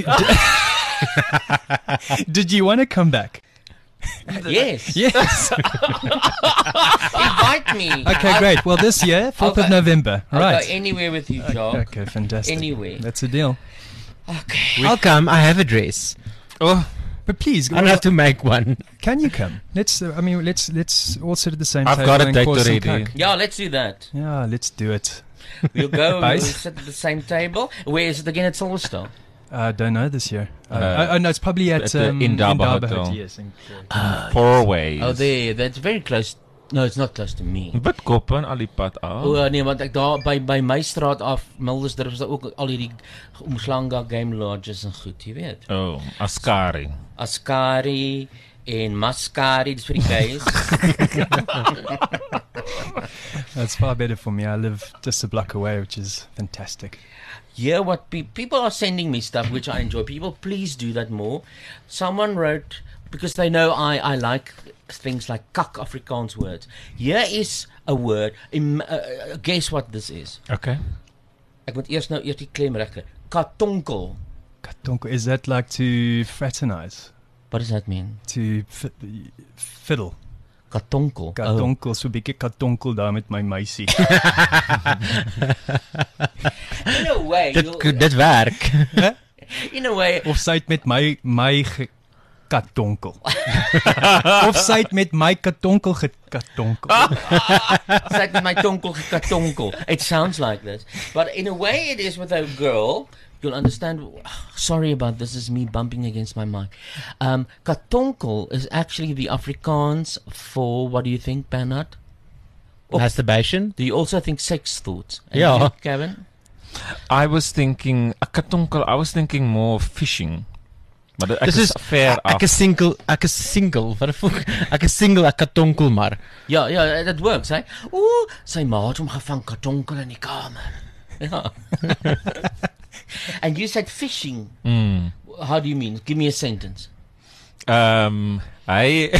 Did you want to come back? Yes. Yes. Invite me. Okay, great. Well, this year, 4th of Okay. November. I'll Right. go anywhere with you, Joe. Okay, fantastic. Anyway. That's a deal. Okay. I'll come. I have a dress. Oh, but please, I don't have to make one. Can you come? Let's all sit at the same I've table. got a and date cause some already. cuck. Yeah, let's do that. Yeah, let's do it. We'll go, we'll Guys? sit at the same table. Where is it again? At Silverstone? I don't know this year. No, it's probably at the Indaba Hotel. Yes. 4 ways. Oh, there. That's very close. No, it's not close to me. Bid kop en al die pad af. Nee, want ek daar by my straat af, Mildersdorp is daar ook al hierdie Umhlanga Game Lodges en goed, jy weet. Oh, Askari. Askari en Mascari, dis vir die guys. That's far better for me. I live just a block away, which is fantastic. Yeah, what people are sending me stuff which I enjoy. People, please do that more. Someone wrote, because they know I like things like kak Afrikaans words. Here is a word. Guess what this is? Okay. Ek moet eers die klem reg kry. Katonkel. Katonkel, is that like to fraternize? What does that mean? To fiddle. Katonkel. Katonkel, so 'n bietjie katonkel daar met my meisie. In a way. Dit werk. In a way. Of sy het met my katonkel. Of sy het met my katonkel gekatonkel. Sy het met my tonkel gekatonkel. It sounds like this. But in a way it is with a girl. You'll understand. Sorry about this. Is me bumping against my mic. Katonkel is actually the Afrikaans for, what do you think, Bernard? Masturbation. Do you also think sex thoughts? And Yeah. you, Kevin? I was thinking more of fishing. Maar ek is ver af. Ek is single. Wat 'n voel? Ek is single, ek katonkel maar. Ja, that works, eh? Ooh, sy ma het hom gevang katonkel in die kamer. Ja. And you said fishing. How do you mean? Give me a sentence. Wait,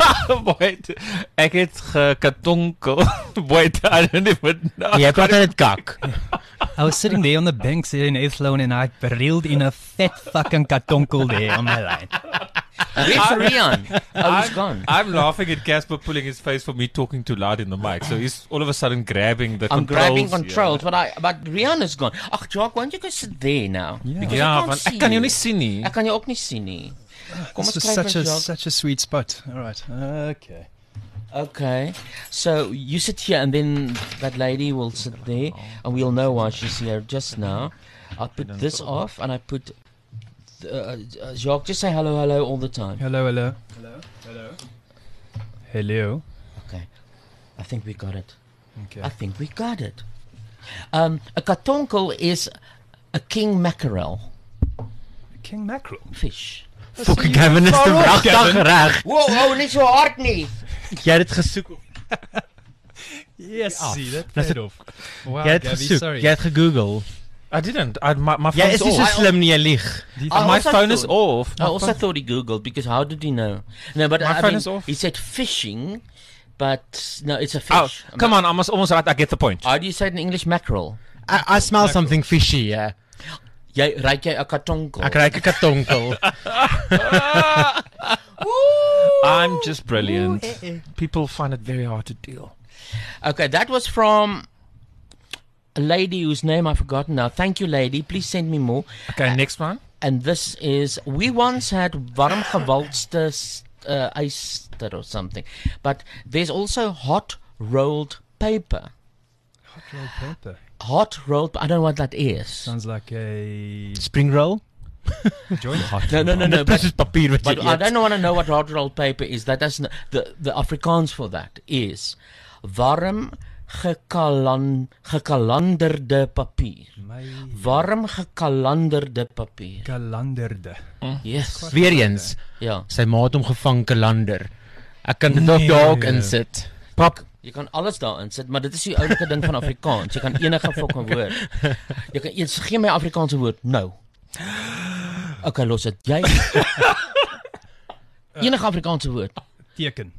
ek het gekatonkel. Wait, I don't even know. Jy praat net kak. I was sitting there on the banks here in Athlone and I reeled in a fat fucking katonkel there on my line. Where's Rian? Oh, he's gone. I'm laughing at Casper pulling his face for me talking too loud in the mic. So he's all of a sudden grabbing the I'm controls. grabbing controls, but Rian is gone. Ach, Jacques, why don't you go sit there now? Because I can't see ek kan jou you. nie sien nie. Ek kan jou ook nie sien nie. Kom ons This kry is vir Jacques. such a sweet spot. All right. Okay, so you sit here and then that lady will sit there and we'll know why she's here just now. I'll put this off and I put Jacques, just say hello all the time. Hello. Okay, I think we got it. Okay. I think we got it. A katonkel is a king mackerel. King mackerel? Fish. Fucking Gavin is te wragtig reg. Wow, nie so hard nie. Jy het dit gesoek. Yes, see that That's paid it. off. Wow, Jy het Gabby, gesoek. sorry. Jy het gegoogel. I didn't. My Jy is phone's nie so off. slim nie, jy lieg. My phone is off. I also thought he Googled because how did he know? No, but My I phone mean, is off. he said fishing, but no, it's a Oh, fish. come on, almost right. I get the point. How do you say it in English? Mackerel. I smell something fishy, yeah. Ruik jy 'n katonkel? Ek ruik 'n katonkel. I'm just brilliant. People find it very hard to deal. Okay, that was from a lady whose name I've forgotten now. Thank you, lady. Please send me more. Okay, next one. And this is, we once had warm gewalste yster or something, but there's also hot rolled paper. Hot rolled paper. Hot rolled, I don't know what that is. Sounds like a spring roll. Joint. No. Dit is papier wat jy But I eet. don't want to know what hot rolled paper is. That doesn't. The Afrikaans for that is warm gekalanderde papier. Warm gekalanderde papier. Kalanderde. Yes. Weereens. Ja. Sy ma het hom gevang kalander. Ek kan dit ook daar ook insit. Pap, jy kan alles daarin sit, maar dit is die oulike ding van Afrikaans. Jy kan enige fucking woord. Jy kan eers gee my Afrikaanse woord nou. Okay, los dit. Jy enige Afrikaanse woord. Teken.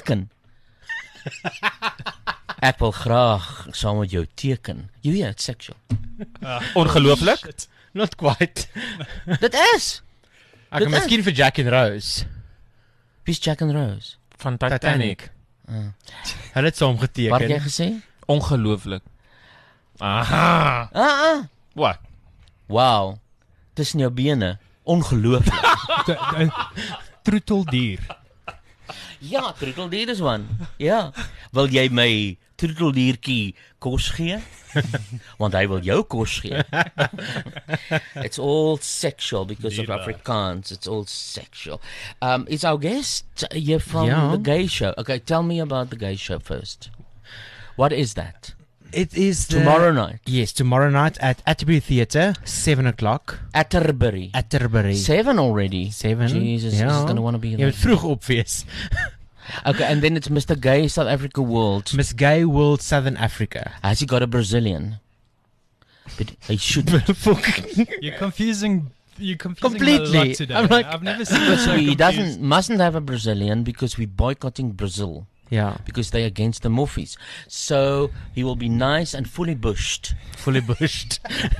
Ek wil graag saam met jou teken. You hear it's sexual. Ongelooflik. Not quite. Dit is. Ek kan miskien vir Jack and Rose. Wie's Jack and Rose? Van Titanic. Hulle het saam geteken. Wat het jy gesê? Ongelooflik. Aha. Ah. What? Wow. tussen jou bene. Ongelooflik. Troeteldier. Ja, troeteldier is one. Ja. Wil jy my troeteldiertjie kos gee? Want hy wil jou kos gee. It's all sexual because of Afrikaans. It's all sexual. Is our guest here from the gay show? Okay, tell me about the gay show first. What is that? It is tomorrow night. Yes, tomorrow night at Atterbury Theatre, 7 o'clock. Atterbury. 7 already. 7. Jesus, he's going to want to be there. Jy moet vroeg opwees. Okay, and then it's Mr. Gay South Africa World. Miss Gay World Southern Africa. Has he got a Brazilian? But he should. You're confusing completely. a lot today. I've never seen it so he mustn't have a Brazilian because we're boycotting Brazil. Yeah. Because they're against the Morphies. So he will be nice and fully bushed. Fully bushed.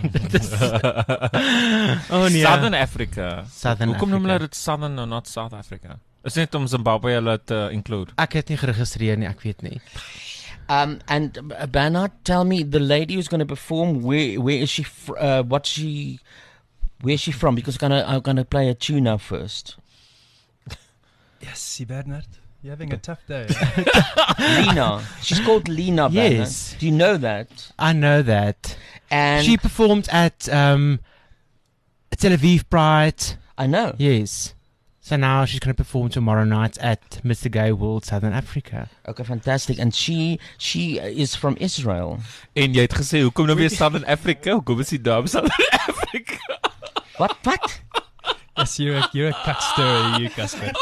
Southern Africa. Southern Hoekom noem Africa. hulle dit Southern and not South Africa? Is net om Zimbabwe hulle te include. Ek het nie geregistreer nie, ek weet nie. And Bernard, tell me, the lady who's going to perform, where is she? Where is she from? Because I'm gonna play a tune now first. Yes, Bernard. You're having a tough day. Lena. She's called Lena, Bernard. Yes. Do you know that? I know that. And she performed at Tel Aviv Pride. I know. Yes. So now she's going to perform tomorrow night at Mr. Gay World Southern Africa. Okay, fantastic. And she is from Israel. En jy het gesê hoekom nou weer Southern Africa? Hoekom is die daar Southern Africa? What? Yes, you're a cut story, you Casper.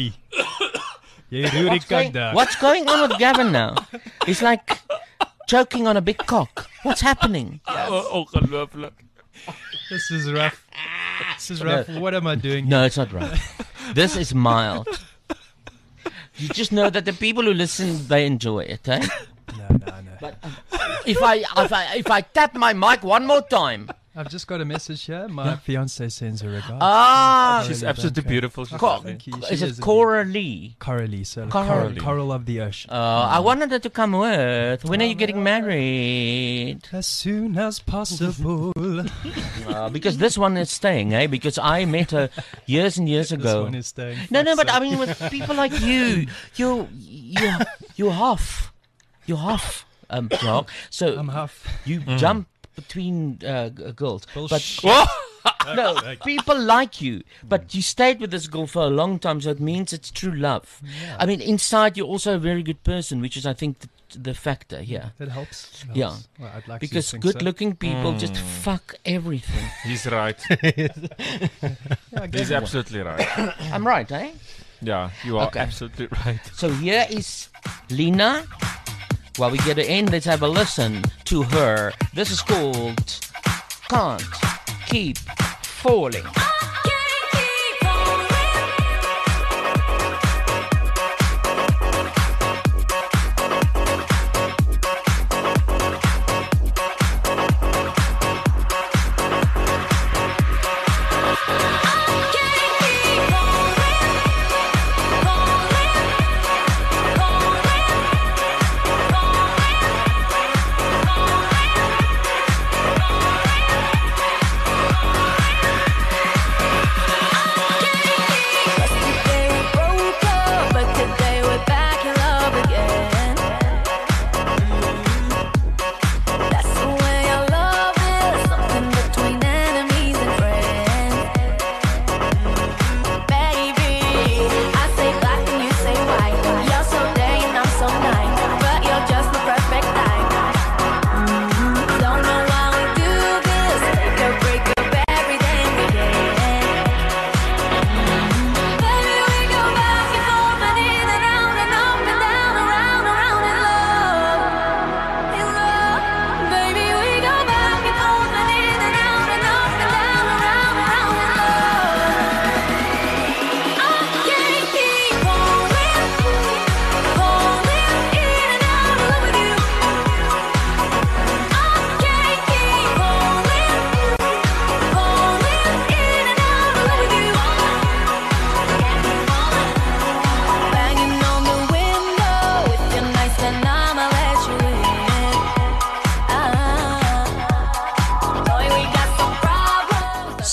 What's going on with Gavin now? He's like choking on a big cock. What's happening? Ongelooflik. This is rough. No. What am I doing? No, it's not rough. This is mild. You just know that the people who listen, they enjoy it, eh? No. But if I tap my mic one more time. I've just got a message here. My fiance sends her regards. Ah, she's absolutely beautiful. Is it Coralie? Coralie, so Coralie. Coral of the ocean. I wanted her to come with. When are you getting married? As soon as possible. Because this one is staying, eh? Because I met her years and years ago. This one is staying. No, but I mean with people like you're half. You're half, Clark. So I'm half. You jump between girls. Bullshit. But no, people like you, but you stayed with this girl for a long time, so it means it's true love. Yeah. I mean, inside you're also a very good person, which is, I think, the factor here. That helps. Yeah, well, I'd like because to good-looking people just fuck everything. He's right. He's absolutely right. I'm right, eh? Yeah, you are absolutely right. So here is Lena. While we get it in, let's have a listen to her. This is called Can't Keep Falling.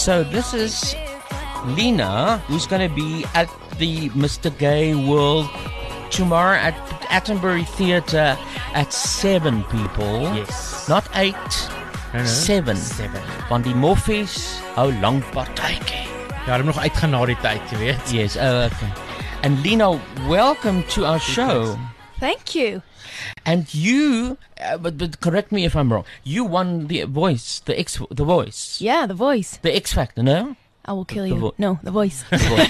So this is Lena, who's going to be at the Mr. Gay World tomorrow at Attenbury Theatre at 7 people. Yes. Not 8. No. 7. Want die moffies hou lank partytjie. Ja, hulle het nog uitgaan na die tyd, jy weet. Yes, okay. And Lena, welcome to our show. Thank you. And you, but correct me if I'm wrong. You won the Voice, the Voice. Yeah, The Voice. The X Factor, no? I will kill you. No, The Voice.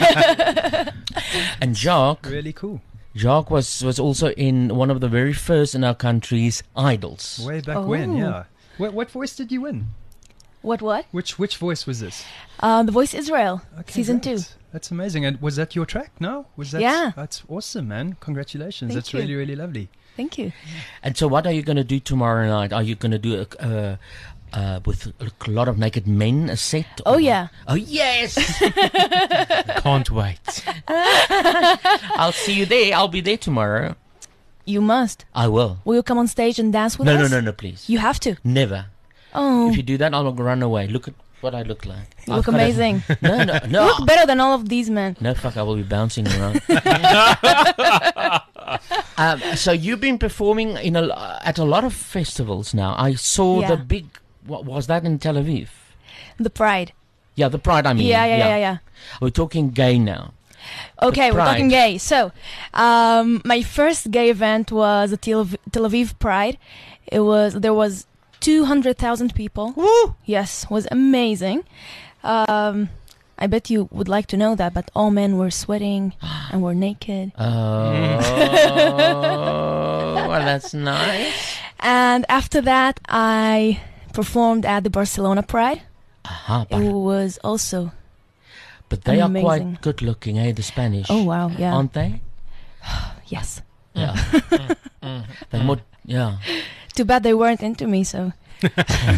And Jacques. Really cool. Jacques was also in one of the very first in our country's Idols. Way back when, yeah. What voice did you win? What? Which voice was this? The Voice Israel, season 2. That's amazing. And was that your track? No? Was that? Yeah. That's awesome, man. Congratulations. Thank That's you. really, really lovely. Thank you. And so what are you going to do tomorrow night? Are you going to do with a lot of naked men, a set? Oh, yeah. Oh, yes! Can't wait. I'll see you there. I'll be there tomorrow. You must. I will. Will you come on stage and dance with us? No, please. You have to. Never. Oh. If you do that, I'll run away. Look at what I look like. You look amazing. No. You look better than all of these men. No, fuck, I will be bouncing around. So you've been performing at a lot of festivals now. I saw the big... What was that in Tel Aviv? The Pride. Yeah, the Pride, I mean. Yeah. We're talking gay now. Okay, we're talking gay. So, my first gay event was at Tel Aviv Pride. There was 200,000 people. Woo! Yes, was amazing. I bet you would like to know that, but all men were sweating and were naked. Oh, well, that's nice. And after that, I performed at the Barcelona Pride. It was also But they amazing. are quite good looking, eh, the Spanish? Oh, wow, yeah. Aren't they? Yes. Yeah. They're more, yeah. Too bad they weren't into me, so. And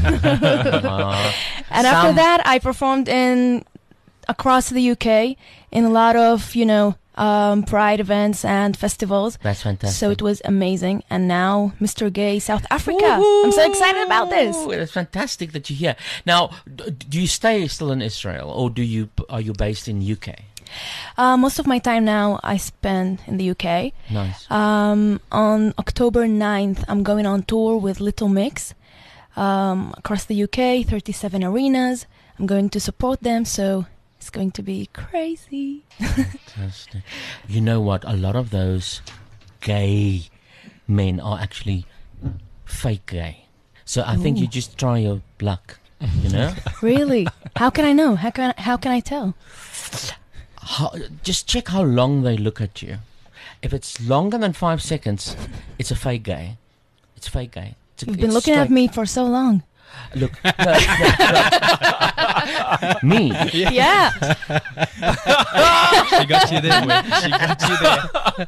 after Some- that, I performed across the UK in a lot of, Pride events and festivals. That's fantastic. So it was amazing. And now, Mr. Gay, South Africa. I'm so excited about this. Ooh, it's fantastic that you're here. Now, do you stay still in Israel, or are you based in UK? Most of my time now I spend in the UK. Nice. On October 9th, I'm going on tour with Little Mix across the UK, 37 arenas. I'm going to support them, so it's going to be crazy. Fantastic. You know what? A lot of those gay men are actually fake gay. So I think you just try your luck, Really? How can I know? How can I tell? Just check how long they look at you. If it's longer than 5 seconds, it's a fake gay. It's fake gay. You've been looking at me for so long. Look. Me? Yeah. She got you there, Wayne. She got you there.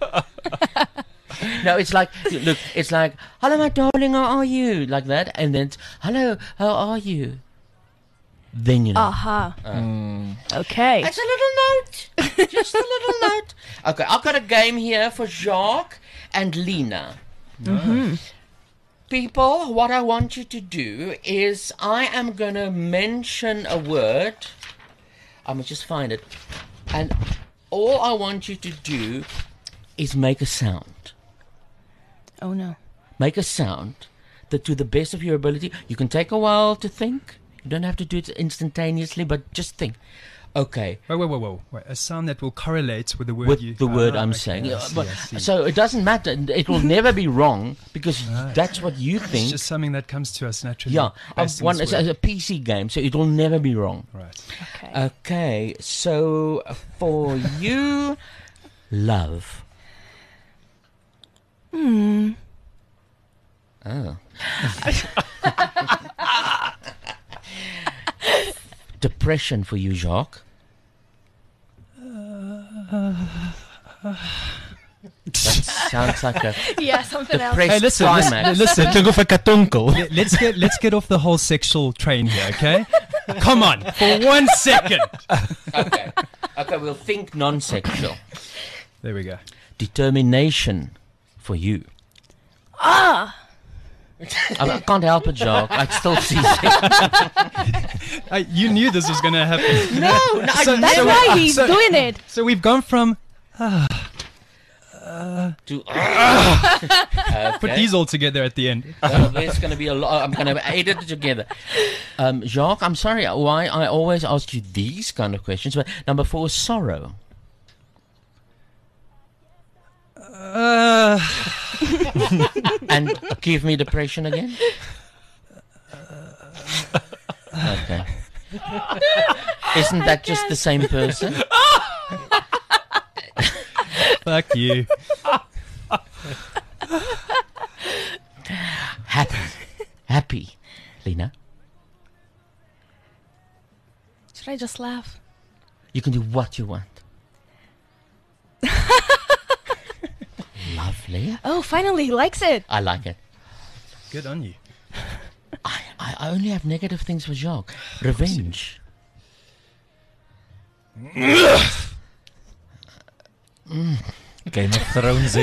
No, it's like, look, it's like, hello, my darling, how are you? Like that. And then, hello, how are you? Then you know. Aha. Okay. That's a little note. Just a little note. Okay, I've got a game here for Jacques and Lena. Mm-hmm. People, what I want you to do is I am going to mention a word. I'm going to just find it. And all I want you to do is make a sound. Oh, no. Make a sound that to the best of your ability. You can take a while to think. You don't have to do it instantaneously, but just think. Okay. Whoa. A sound that will correlate with the word I'm saying. I But, see. so it doesn't matter. It will never be wrong because that's what you It's think. just something that comes to us naturally. Yeah. based on One, this it's word. a PC game, so it will never be wrong. Right. Okay. So for you, love. Oh. Depression for you, Jacques. That sounds like a Yeah, something else. depressed Hey, listen, climax. listen. Klink of 'n katonkel. Let's get off the whole sexual train here, okay? Come on, for 1 second. Okay, we'll think non-sexual. There we go. Determination for you. I can't help it, Jacques. I still see it. You knew this was going to happen. No, that's why he's doing it. So we've gone from To put these all together at the end. There's going to be a lot. I'm going to edit it together. Jacques, I'm sorry why I always ask you these kind of questions. But number 4 is sorrow. And give me depression again. Okay. Isn't that just the same person? Fuck you. Happy, Lena. Should I just laugh? You can do what you want. Lovely. Oh, finally, he likes it. I like it. Good on you. I only have negative things for Jacques. Revenge. Game of Thrones.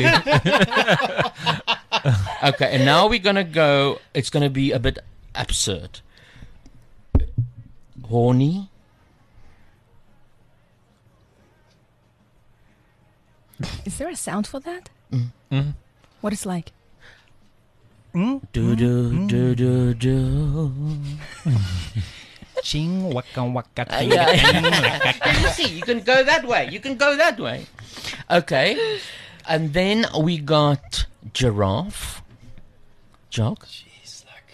Okay, and now we're gonna go. It's gonna be a bit absurd. Horny. Is there a sound for that? Mm. What it's like? Do do do do do. Ching waka waka. You see, you can go that way. You can go that way. Okay, and then we got giraffe. Jacques. Jeez, like.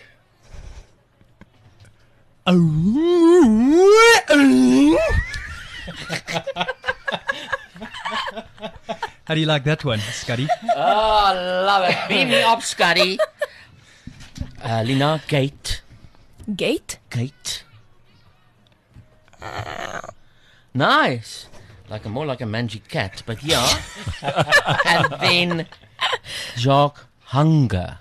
How do you like that one, Scuddy? Oh, love it. Beam me up, Scuddy. Lina, gate. Gate? Gate. Nice. More like a mangy cat, but yeah. And then Jacques, hunger.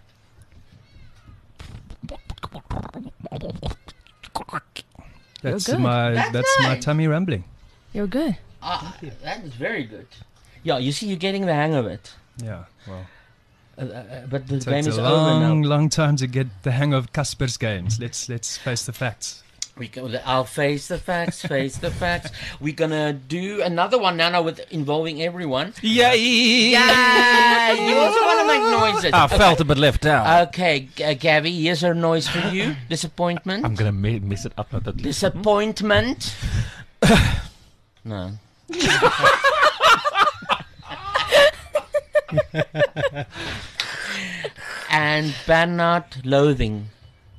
That's good. That's my tummy rumbling. You're good. That is very good. Yeah, you see, you're getting the hang of it. Yeah, well. But the It game takes is a over now. long time to get the hang of Casper's games. Let's face the facts. I'll face the facts, face the facts. We're gonna do another one now with involving everyone. Yay! Yeah, you also want to make noises. I felt a bit left out. Okay, Gabby, here's a noise for you. Disappointment. I'm gonna mess it up. Disappointment. No. And Bernard, loathing.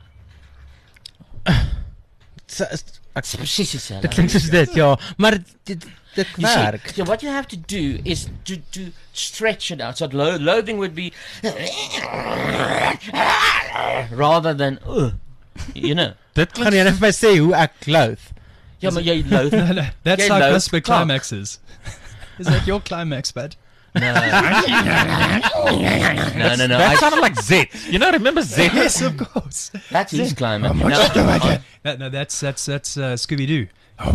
Precies hetzelfde. Dit klinkt soos dit, ja. Maar dit You see, werk. so what you have to do is to stretch it out. So loathing would be rather than you know. Dit gaan jy net vir my sê hoe ek loath. Ja, maar jy loath. No, that's Jy how loath Casper cock. climaxes. Is that your climax, bud? No. No. That sounded like Z. You know, remember Z? Yes, of course. That's his climax. No, that's Scooby Doo.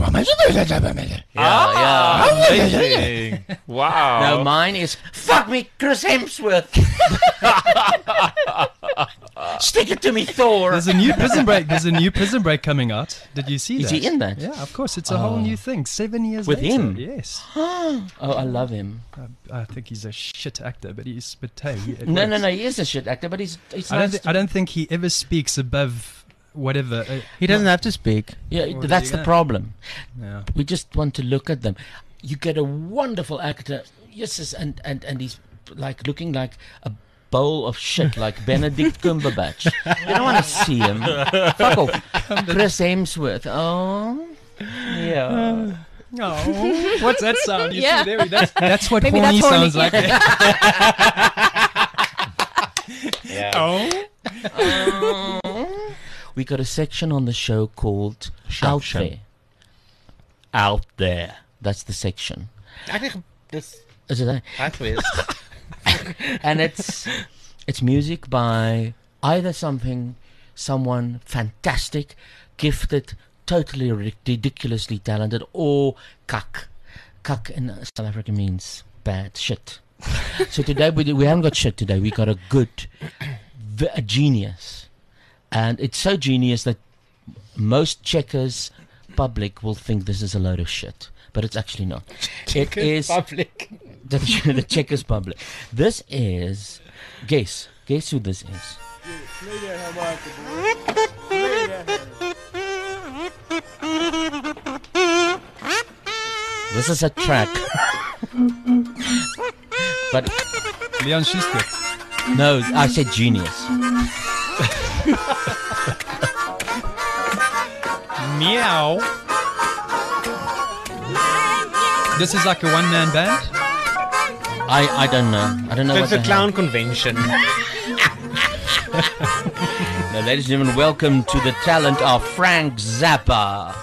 Yeah. Amazing. Wow. No, mine is fuck me, Chris Hemsworth. Stick it to me, Thor. There's a new Prison Break. There's a new Prison Break coming out. Did you see Is that? he in that? Yeah, of course. It's a whole new thing. 7 years With later. him? Yes. Oh, I love him. I think he's a shit actor, but he's hey, it No, works. he is a shit actor, but he's I don't think he ever speaks above whatever. He doesn't have to speak. Yeah, Well, that's there the you go. problem. Yeah. We just want to look at them. You get a wonderful actor, yes, and he's like looking like a bowl of shit, like Benedict Cumberbatch. You don't want to see him. Fuck off. Chris Hemsworth. Oh, yeah. Oh, what's that sound? You Yeah. see there? That's what Maybe horny that's horny. sounds like. We got a section on the show called Out There. Out There. That's the section. Is it? And it's music by either someone fantastic, gifted, totally ridiculously talented, or kak. Kak in South Africa means bad shit. So today we haven't got shit today. We got a good, a genius. And it's so genius that most Checkers public will think this is a load of shit. But it's actually not. It is public. The Checkers public. This is... Guess who this is. This is a track. But Leon Schuster. no, I said genius. Meow. This is like a one-man band? I don't know. I don't know It's what a the clown convention. Now, ladies and gentlemen, welcome to the talent of Frank Zappa.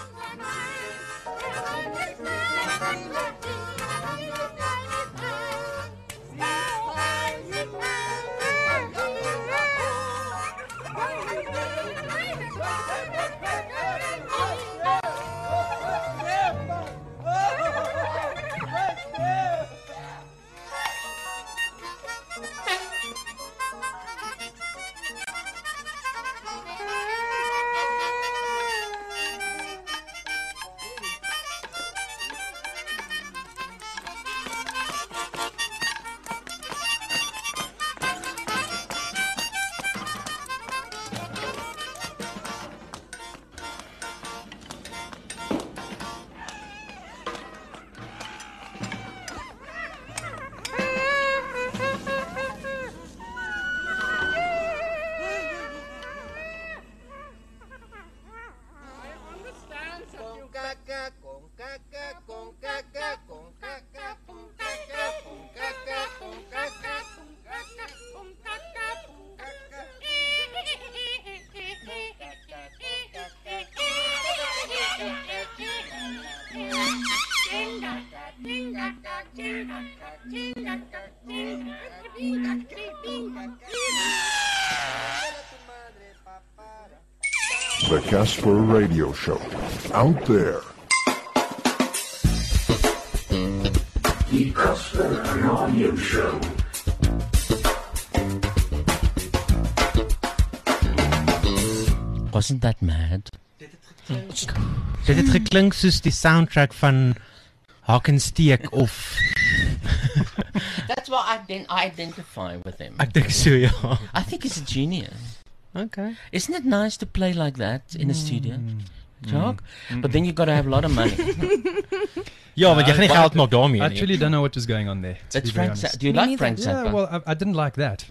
The Casper Radio Show. Out there. The Casper Radio Show. Wasn't that mad? Dit het geklink soos die soundtrack van Hakensteek of That's why I identify with him. Ek dink so, ja. I think he's a genius. Okay. Isn't it nice to play like that in a studio? Jock? But then you've got to have a lot of money. Ja, want jy gaan nie geld maak daarmee I nie. actually don't know what was going on there. That's Frank Zappa. Do you like Frank Zappa? Yeah, well, I didn't like that.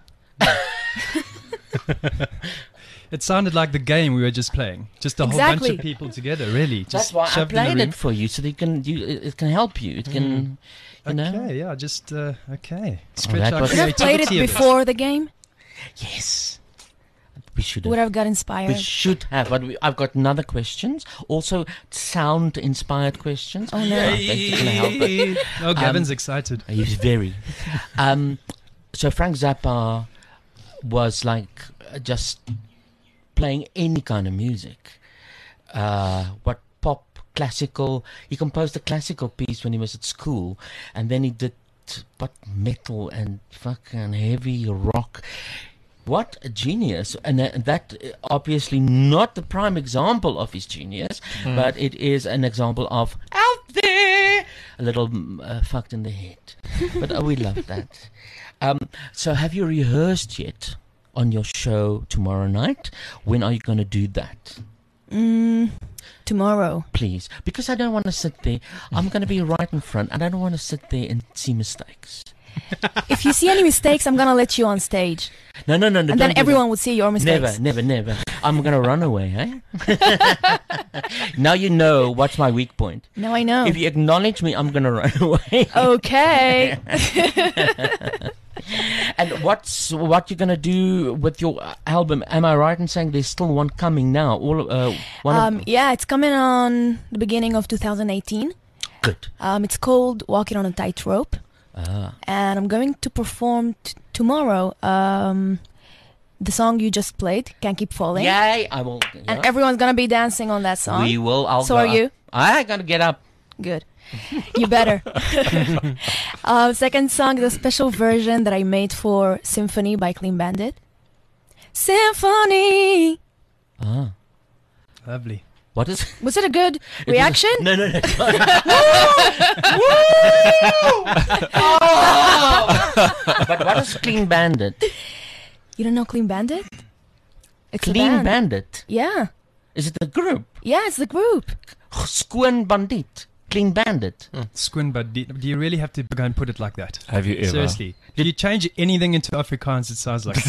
It sounded like the game we were just playing. Just a whole bunch of people together, really. That's Just why I shoved in the played room. it for you, so that it can help you. It can, you know. Okay, yeah, just, okay. that Stretch our was- Could I have played it creativity a bit. before the game? Yes. We should Would have. have got inspired. We should have, but I've got another questions. Also, sound-inspired questions. Oh, no. That's gonna help it. Oh, Gavin's excited. He's very. So Frank Zappa was like just playing any kind of music. What pop, classical. He composed a classical piece when he was at school, and then he did what metal and fucking heavy rock. What a genius. And that obviously not the prime example of his genius, but it is an example of out there, a little fucked in the head. But we love that. So have you rehearsed yet on your show tomorrow night? When are you going to do that? Tomorrow. Please. Because I don't want to sit there. I'm going to be right in front, and I don't want to sit there and see mistakes. If you see any mistakes, I'm gonna let you on stage. No. And then don't do everyone that. would see your mistakes. Never. I'm going to run away, eh? Now you know what's my weak point. Now I know. If you acknowledge me, I'm going to run away. Okay. And what you're going to do with your album? Am I right in saying there's still one coming now? Yeah, it's coming on the beginning of 2018. Good. It's called Walking on a Tightrope. And I'm going to perform tomorrow the song you just played, Can't Keep Falling. Yay, I will. Yeah. And everyone's going to be dancing on that song. We will. So are you? I got to get up. Good. You better. Second song is a special version that I made for Symphony by Clean Bandit. Symphony. Ah. Lovely. What is? Was it a good reaction? No. But what is Clean Bandit? You don't know Clean Bandit? It's a Clean band. Bandit. Yeah. Is it a group? Yeah, it's the group. Skoon Bandit. Clean Bandit. Squin, but do you really have to go and put it like that? Have you ever? Seriously. Did you change anything into Afrikaans? It sounds like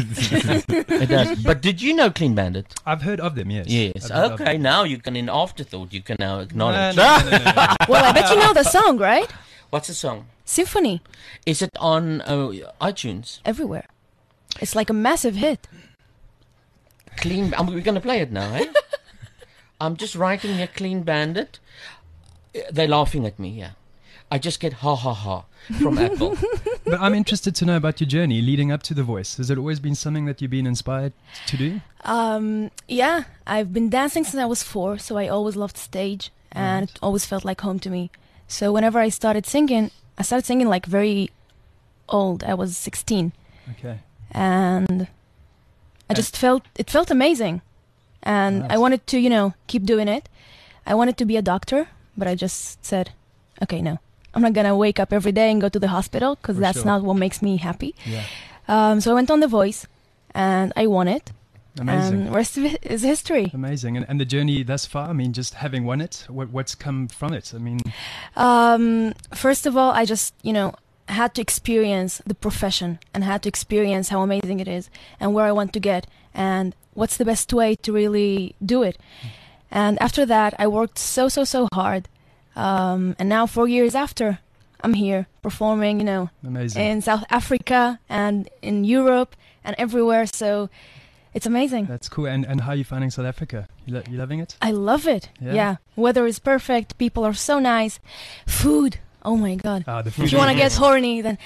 It does. But did you know Clean Bandit? I've heard of them, yes. Yes. I've heard of Okay, them. now you can, in afterthought, you can now acknowledge. No. Well, I bet you know the song, right? What's the song? Symphony. Is it on iTunes? Everywhere. It's like a massive hit. Clean. We're going to play it now, eh? I'm just writing a Clean Bandit. They're laughing at me, yeah. I just get ha ha ha from Apple. But I'm interested to know about your journey leading up to The Voice. Has it always been something that you've been inspired to do? Yeah, I've been dancing since I was 4, so I always loved stage, and it always felt like home to me. So whenever I started singing like very old. I was 16. Okay. And it felt amazing. And Nice. I wanted to, keep doing it. I wanted to be a doctor, but I just said, okay, no. I'm not going to wake up every day and go to the hospital because For that's sure. not what makes me happy. Yeah. So I went on The Voice and I won it. Amazing. And the rest of it is history. Amazing. And the journey thus far, I mean, just having won it, what's come from it? I mean, First of all, I just, had to experience the profession and had to experience how amazing it is and where I want to get and what's the best way to really do it. And after that, I worked so hard. And now 4 years after, I'm here performing, amazing. in South Africa and in Europe and everywhere. So it's amazing. That's cool. And how are you finding South Africa? You loving it? I love it. Yeah? Yeah. Weather is perfect. People are so nice. Food. Oh my God. Ah, the food. If you want to get horny, then.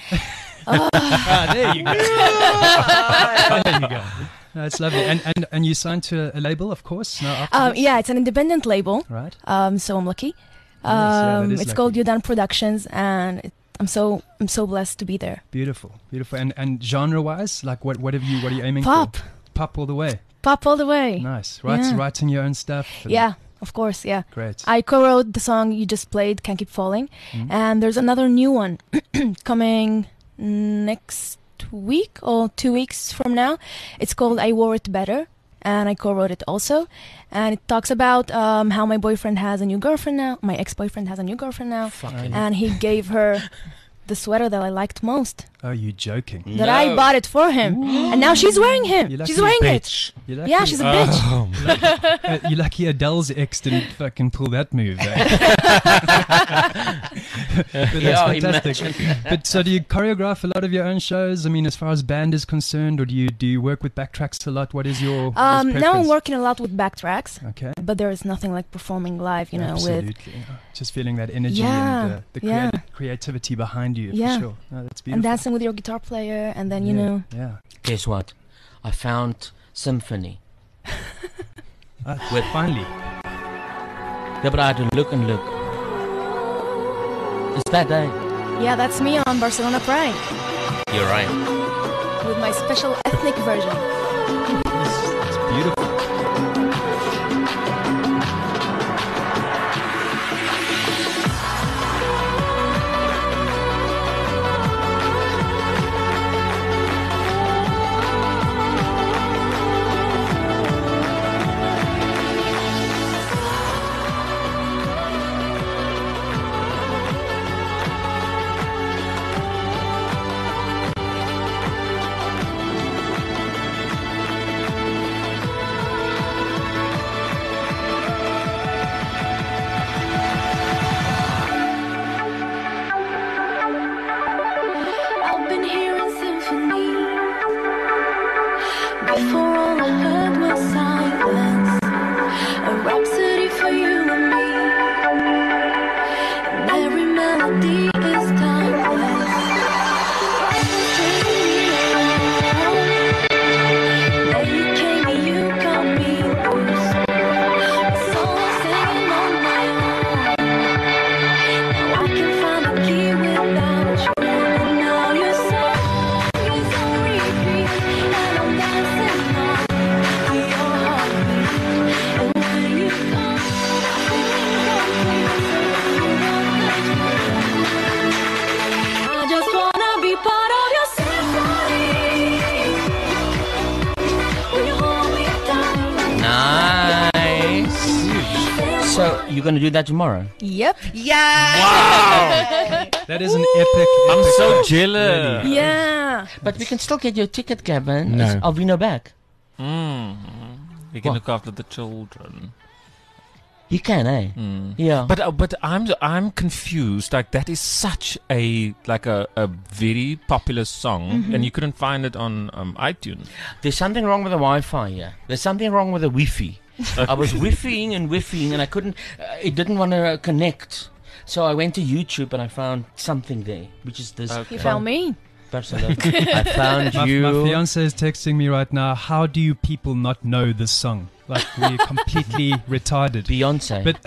There you go. There you go. That's lovely. And you signed to a label, of course. No, Yeah, it's an independent label. Right. So I'm lucky. that is It's called lucky. Yodan Productions, and I'm so blessed to be there. Beautiful. And genre-wise, like what are you aiming Pop. for? Pop all the way. Pop all the way. Nice. Yeah. Writing your own stuff. and- Yeah, of course, yeah. Great. I co-wrote the song you just played, Can't Keep Falling, and there's another new one coming next week or 2 weeks from now. It's called I Wore It Better, and I co-wrote it also. And it talks about how my boyfriend has a new girlfriend now. My ex-boyfriend has a new girlfriend now. Fucking And he gave her the sweater that I liked most. Oh, you joking? That I bought it for him. And now she's wearing him. You lucky She's wearing bitch. You're it. lucky, Yeah, she's a bitch. you're lucky Adele's ex didn't fucking pull that move. Eh? But that's Yeah, fantastic. imagine. But so do you choreograph a lot of your own shows? I mean, as far as band is concerned, or do you work with backtracks a lot? What is your Now I'm preference? working a lot with backtracks. Okay. But there is nothing like performing live, with Absolutely. Just feeling that energy Yeah, and the yeah. creativity behind you. Yeah. For sure. No, that's and beautiful. dancing with your guitar player, and then Yeah. Guess what? I found Symphony. With finally. Yeah, but I had to look and look. It's that day. Yeah, that's me on Barcelona Pride You're right. with my special ethnic version. It's beautiful. you're going to do that tomorrow? Yep. Yeah! That is an epic. I'm epic so show. jealous. Really. Yeah. But we can still get your ticket, Gavin. No. Is Alvino back? We can look after the children. You can, eh? Yeah. But I'm confused. Like that is such a very popular song, and you couldn't find it on iTunes. There's something wrong with the Wi-Fi here. There's something wrong with the Wi-Fi. I was Wi-Fiing and I couldn't. It didn't want to connect. So I went to YouTube and I found something there, which is this. You found me. Absolutely. I found you. My fiance is texting me right now. How do you people not know this song? Like we're completely retarded. Beyonce. But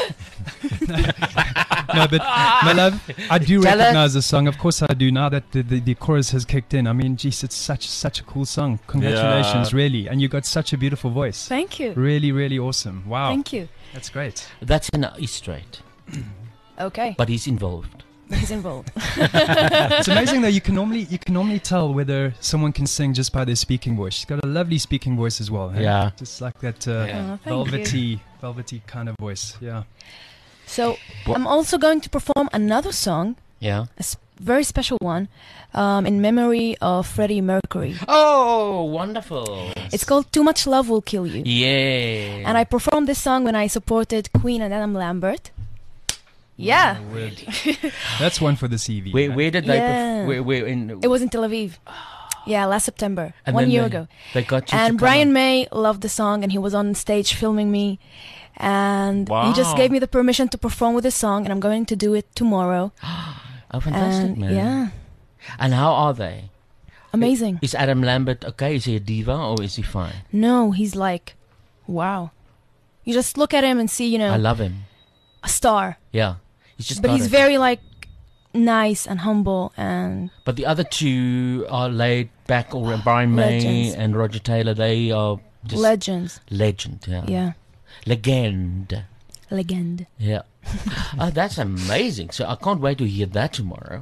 no, but my love, I do Tell recognize the song. Of course, I do. Now that the chorus has kicked in, I mean, geez, it's such a cool song. Congratulations, really, and you got such a beautiful voice. Thank you. Really, really awesome. Wow. Thank you. That's great. That's an Easter egg. Okay. But he's involved. He's involved. It's amazing though. You can normally tell whether someone can sing just by their speaking voice. She's got a lovely speaking voice as well. Hey? Yeah. Just like that thank velvety kind of voice. Yeah. So I'm also going to perform another song, Yeah. very special one, in memory of Freddie Mercury. Oh, wonderful. It's called Too Much Love Will Kill You. Yeah. And I performed this song when I supported Queen and Adam Lambert. Yeah. That's one for the CV. Where did they? Yeah. Where in? It was in Tel Aviv. Yeah, last September, And 1 then year they- ago. they got you to And come Brian on. May loved the song, and he was on stage filming me. And he just Wow. gave me the permission to perform with the song, and I'm going to do it tomorrow. Oh, fantastic, And, man. yeah. And how are they? Amazing. Is Adam Lambert okay? Is he a diva or is he fine? No, he's like, wow. You just look at him and see, I love him. a star. Yeah. He's just But got he's it. very like nice and humble and But the other two are laid back, or Brian May Legends. and Roger Taylor. They are just legends. Legend, yeah. Yeah. Legend. Legend. Yeah. Oh, that's amazing. So I can't wait to hear that tomorrow.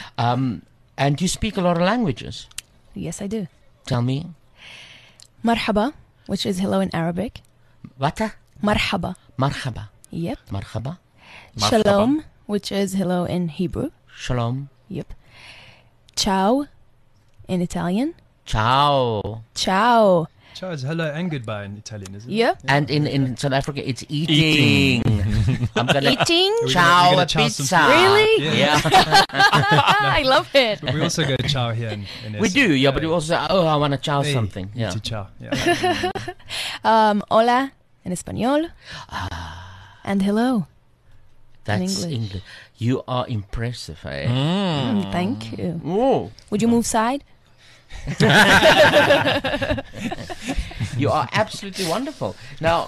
And you speak a lot of languages. Yes, I do. Tell me. Marhaba, which is hello in Arabic. Wata? Marhaba. Marhaba. Yep. Marhaba. Shalom, which is hello in Hebrew. Shalom. Yep. Ciao in Italian. Ciao. Ciao. Ciao is hello and goodbye in Italian, isn't it? Yep. And in South Africa, it's eating. I'm gonna Eating? We're Ciao, gonna a chow some pizza. food. Really? Yeah. I love it. But we also go ciao here in We SA. do, yeah, but we also say, oh, I want to chow Hey, something. need Yeah. to ciao. Yeah. Hola in Espanol. And hello. That's English. English. You are impressive, eh? Thank you. Oh. Would you move side? You are absolutely wonderful. Now,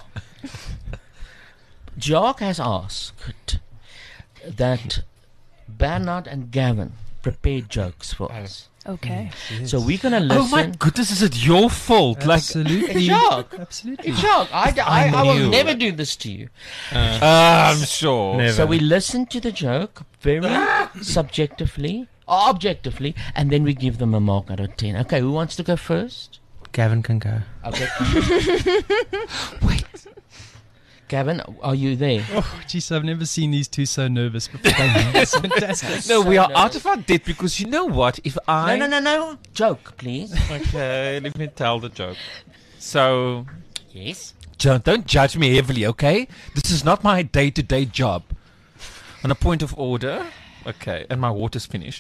Jock has asked that Bernard and Gavin prepare jokes for us. Okay. So we're going to listen. Oh my goodness, is it your fault? Absolutely. Jock. Absolutely. Jock, I will never do this to you. I'm sure. Never. So we listen to the joke very subjectively, objectively, and then we give them a mark out of 10. Okay, who wants to go first? Gavin can go. Okay. Wait. Gavin, are you there? Oh, jeez, I've never seen these two so nervous before. It's fantastic. No, we are out of our depth because you know what? If I No. Joke, please. Okay, let me tell the joke. So, Yes. don't judge me heavily, okay? This is not my day-to-day job. On a point of order, okay, and my water's finished.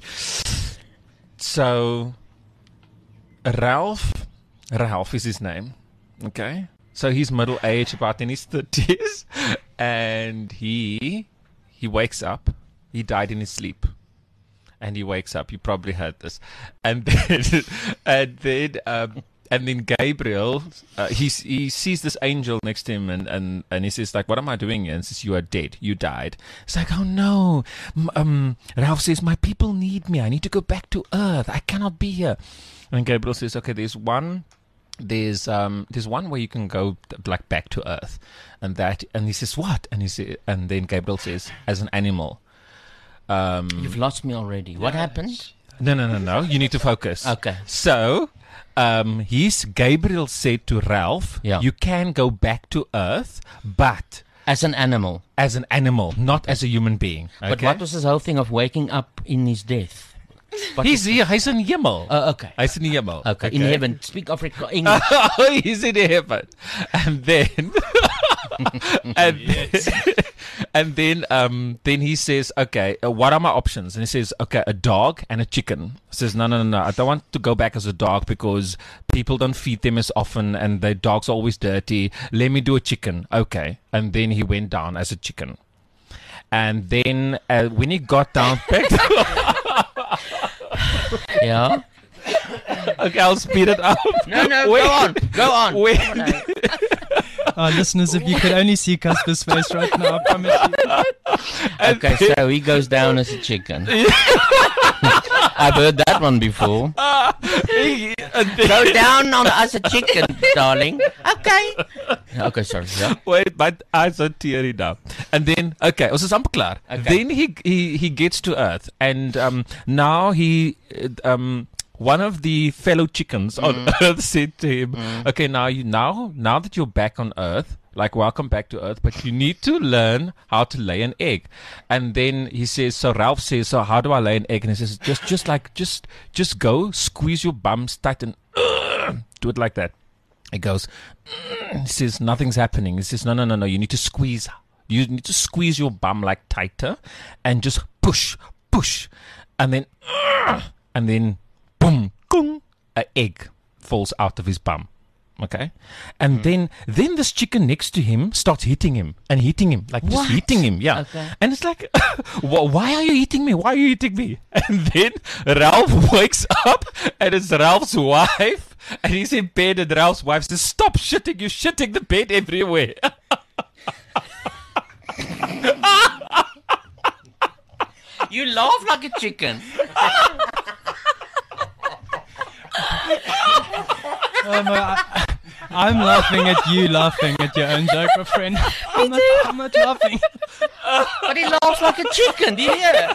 So, Ralph is his name, okay? So he's middle-aged, about in his 30s, and he wakes up. He died in his sleep. And he wakes up. You probably heard this. And then Gabriel, he sees this angel next to him, and he says, like, what am I doing here? And says, you are dead. You died. It's like, oh no. Ralph says, my people need me. I need to go back to Earth. I cannot be here. And Gabriel says, okay, there's one way you can go like back to Earth, and he says, what? And then Gabriel says, as an animal. You've lost me already. What happened? No. You need to focus. Okay. So, Gabriel said to Ralph, Yeah. you can go back to Earth, but As an animal. As an animal, not as a human being. But Okay? what was this whole thing of waking up in his death? He's in hemel. Okay. He's in hemel. Okay. In heaven. Speak Africa English. He's in heaven. And then then he says, okay, what are my options? And he says, okay, a dog and a chicken. He says, no, I don't want to go back as a dog because people don't feed them as often and the dogs are always dirty. Let me do a chicken. Okay. And then he went down as a chicken. And then when he got down back Yeah. Okay, I'll speed it up. No, go on. Listeners, if you could only see Casper's face right now, I promise you. Okay, so he goes down as a chicken. I've heard that one before. Go down on as a chicken, darling. Okay. Okay, sorry. Yeah. Wait, my eyes are teary now. And then, okay, ons is amper klaar. Okay. Then he gets to Earth, and now one of the fellow chickens on Earth said to him, okay, now that you're back on Earth, like, welcome back to Earth, but you need to learn how to lay an egg. And then he says, so Ralph says, so how do I lay an egg? And he says, just go, squeeze your bums tight and do it like that. He goes, he says, nothing's happening. He says, no, you need to squeeze. You need to squeeze your bum like tighter and just push. And then boom, kung, an egg falls out of his bum. Okay, and then this chicken next to him starts hitting him, like just hitting him, yeah. Okay. And it's like, why are you hitting me? Why are you hitting me? And then Ralph wakes up, and it's Ralph's wife, and he's in bed, and Ralph's wife says, "Stop shitting! You're shitting the bed everywhere." You laugh like a chicken. I'm laughing at you laughing at your own joke, my friend. I'm not laughing. But he laughs like a chicken, do you hear?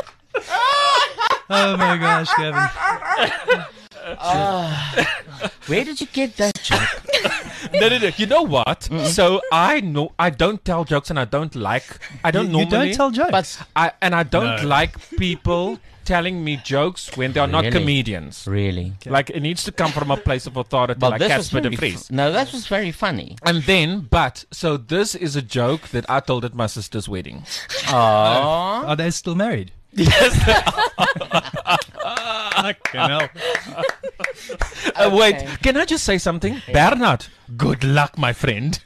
Oh my gosh, Gavin. Where did you get that joke? No. You know what? So I don't tell jokes, and I don't normally. You don't tell jokes, but I don't like people telling me jokes when they are not comedians. Really? Okay. Like, it needs to come from a place of authority, like Casper de Vries. No, that was very funny. And then, so this is a joke that I told at my sister's wedding. Aww. Are they still married? Yes. Wait, can I just say something? Yeah. Bernard, good luck, my friend.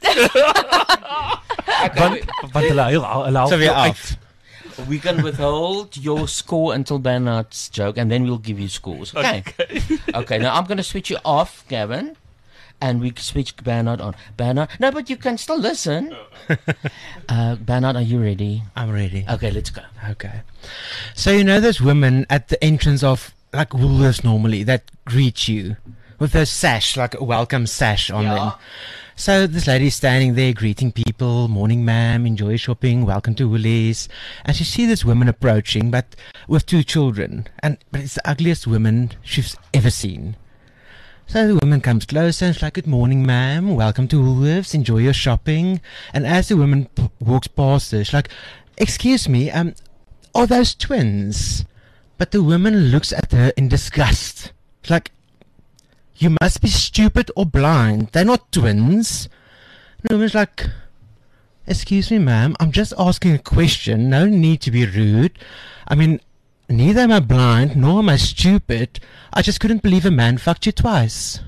So we're off. We can withhold your score until Bernard's joke, and then we'll give you scores. Okay. Okay. Now I'm going to switch you off, Gavin, and we switch Bernard on. Bernard, no, but you can still listen. Bernard, are you ready? I'm ready. Okay, let's go. Okay. So you know those women at the entrance of like Woolworths normally that greet you with a sash, like a welcome sash on them. So this lady's standing there greeting people, morning ma'am, enjoy shopping, welcome to Woolies. And she sees this woman approaching, but with two children. But it's the ugliest woman she's ever seen. So the woman comes closer and she's like, good morning ma'am, welcome to Woolworths, enjoy your shopping. And as the woman walks past her, she's like, excuse me, are those twins? But the woman looks at her in disgust. She's like, you must be stupid or blind. They're not twins. And the woman's like, excuse me, ma'am, I'm just asking a question. No need to be rude. I mean, neither am I blind, nor am I stupid. I just couldn't believe a man fucked you twice.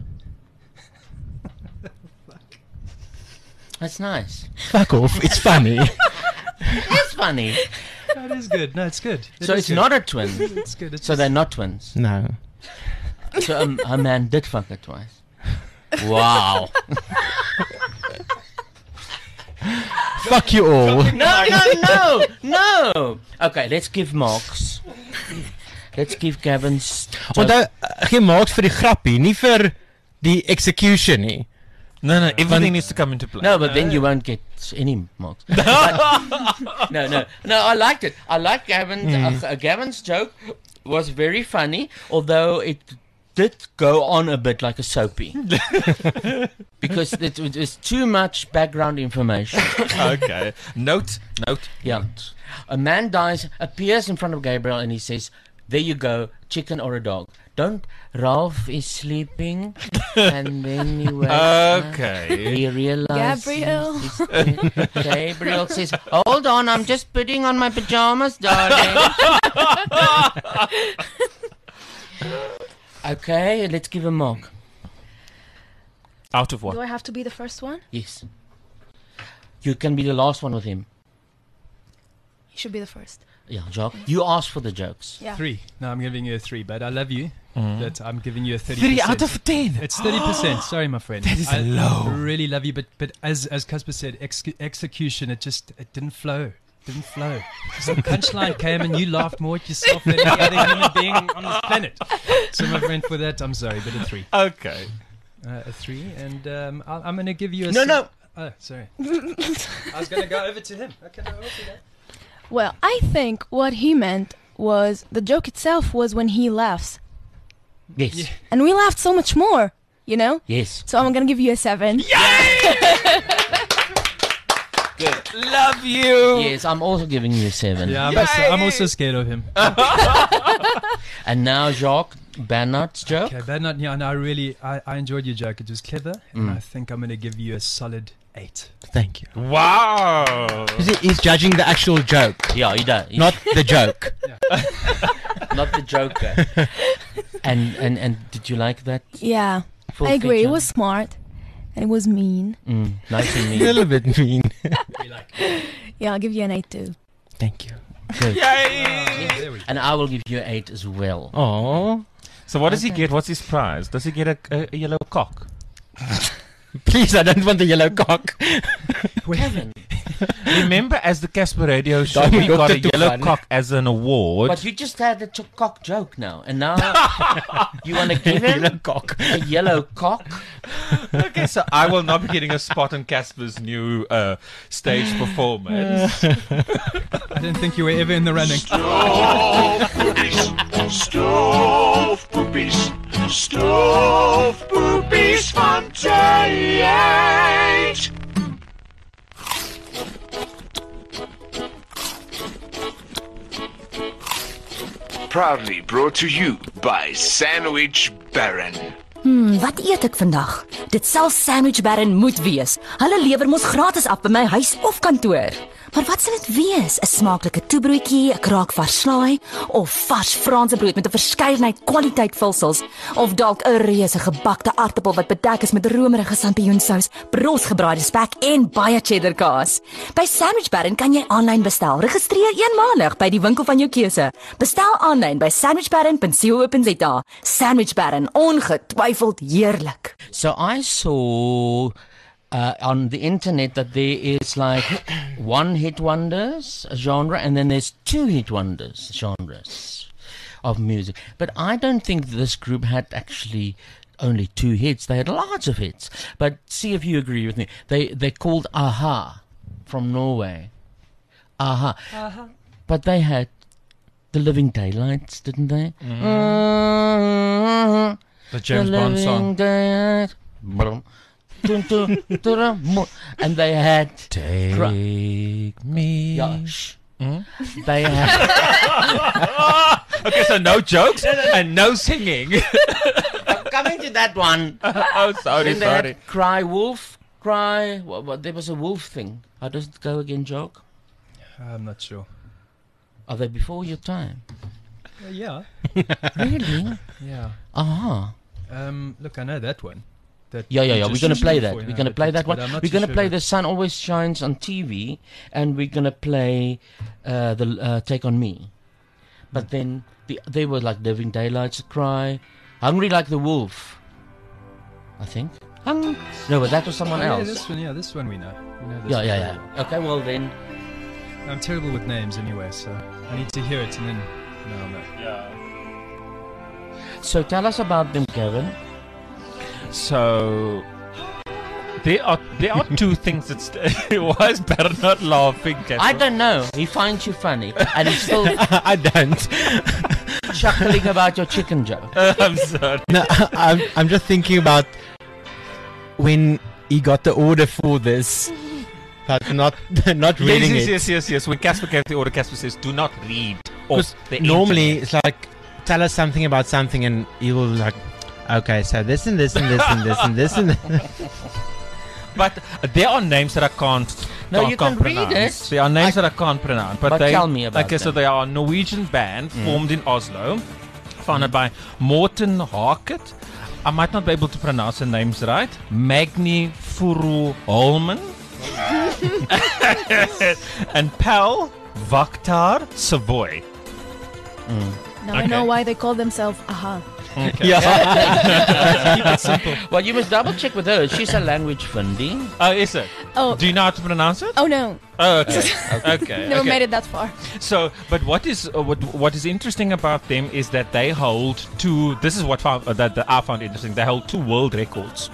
That's nice. Fuck off. It's funny. It's funny. No, it is good. No, it's good. So it's not a twin. It's good. So they're not twins. No. So a man did fuck her twice. Wow. Fuck you all. No. Okay, let's give marks. Let's give Gavin's. Onthou, geen marks vir die grappie, nie vir die execution nie. No, everything needs to come into play. No, but then you won't get any marks. No, I liked it. I liked Gavin's. Gavin's joke was very funny, although it did go on a bit like a soapy. Because it was too much background information. Okay. Note. Yeah. A man appears in front of Gabriel and he says, there you go, chicken or a dog. Don't, Ralph is sleeping. And then he wakes up. Okay. He realizes. Gabriel. Gabriel says, hold on, I'm just putting on my pajamas, darling. Okay, let's give a mark. Out of what? Do I have to be the first one? Yes. You can be the last one with him. You should be the first. Yeah, Jacques. You asked for the jokes. Yeah. 3. No, I'm giving you a 3, but I love you. That I'm giving you a 30%. 3 out of 10. It's 30%. Sorry, my friend. That is I low. really love you, but as Casper said, execution, it didn't flow. Didn't flow. So the punchline came and you laughed more at yourself than any other human being on this planet. So, my friend, for that, I'm sorry, but a 3. Okay. A 3, and I'm going to give you a... No. Oh, sorry. I was going to go over to him. Okay, no, I'll do that. Well, I think what he meant was the joke itself was when he laughs. Yes. Yeah. And we laughed so much more, you know? Yes. So I'm going to give you a 7. Good. Love you. Yes, I'm also giving you a 7. Yeah, I'm also scared of him. And now, Jacques, Bernard's joke. Okay, Bernard, yeah, no, I enjoyed your joke. It was clever, and I think I'm going to give you a solid 8. Thank you. Wow. He's judging the actual joke, Yeah, he does. not the joke. Not the joker. And did you like that? Yeah, Full I agree. It feature? was smart and it was mean. Nice and A mean. little bit mean. Yeah, I'll give you an 8 too. Thank you. Good. There we go. And I will give you an 8 as well. Oh, So what does he get? What's his prize? Does he get a yellow cock? please! I don't want the yellow cock. Kevin. Remember, as the Casper Radio Show, Daarom we got a dokter toe yellow gaan. cock as an award. But you just had a cock joke now. And now you want to give him Yellow cock. a yellow cock? Okay, so I will not be getting a spot on Casper's new stage performance. I didn't think you were ever in the running. Stove boobies. Stove boobies van Giant. Proudly brought to you by Sandwich Baron. Wat eet ek vandag? Dit sal Sandwich Baron moet wees. Hulle lewer mos gratis af by my huis of kantoor. Maar wat sal dit wees? 'n Smaaklike toebroodjie, 'n kraak vars slaai of vars Franse brood met 'n verskeidenheid kwaliteit vulsels of dalk 'n reuse gebakte aartappel wat bedek is met romerige sampioensous, brosgebraaide spek en baie cheddar kaas. By Sandwich Baron kan jy aanlyn bestel. Registreer eenmalig by die winkel van jou keuse. Bestel aanlyn by sandwichbaron.co.za. Sandwich Baron, ongetwyfeld heerlik. So I saw on the internet that there is like one hit wonders genre and then there's two hit wonders genres of music. But I don't think this group had actually only 2 hits. They had lots of hits. But see if you agree with me. They called Aha from Norway. Aha. But they had The Living Daylights, didn't they? The James Bond song. And they had Take me. Yeah, shh. They had Okay, so no jokes and no singing. I'm coming to that one. Oh, sorry, Then they sorry. had Cry Wolf, Cry. What? There was a wolf thing. How does it go again, Joke? I'm not sure. Are they before your time? Yeah. Really? Yeah. Uh-huh. Look, I know that one. That Yeah. you We're just going to play showed that. before, We're yeah, going to play that but one. I'm not We're too going to sure play that- The Sun Always Shines on TV, and we're going to play the Take on Me. But then they were like Living Daylights, Cry, Hungry Like the Wolf. I think. No, but that was someone Oh, else. this one we know. We know this Yeah, one yeah, very yeah. Okay, well then. well. I'm terrible with names anyway, so I need to hear it and then I'll know. So tell us about them, Kevin. So there are 2 things that why is Bernard laughing? Casper? I don't know. He finds you funny, and he's still. I don't. chuckling about your chicken, Joe? I'm sorry. No, I'm just thinking about when he got the order for this, but not reading it. Yes. When Casper gave the order, Casper says, "Do not read." Off the Normally, internet. it's like, tell us something about something, and he will like, okay, so this and this and this and this and this and. But there are names that I can't. No, you can't can read pronounce. it. There are names that I can't pronounce. But they tell me about Okay, so them. they are a Norwegian band formed in Oslo, founded by Morten Harket. I might not be able to pronounce the names right. Magni Furu Holmen and Pal Vaktar Savoy. Now I know why they call themselves Aha. Okay. Yeah. Keep it simple. Well, you must double check with her. She's a language fundy. Oh, is it? Oh. Do you know how to pronounce it? Oh no. Oh, okay. Okay. Never okay. made it that far. So, but what is interesting about them is that they hold two. This is what I found interesting. They hold two world records.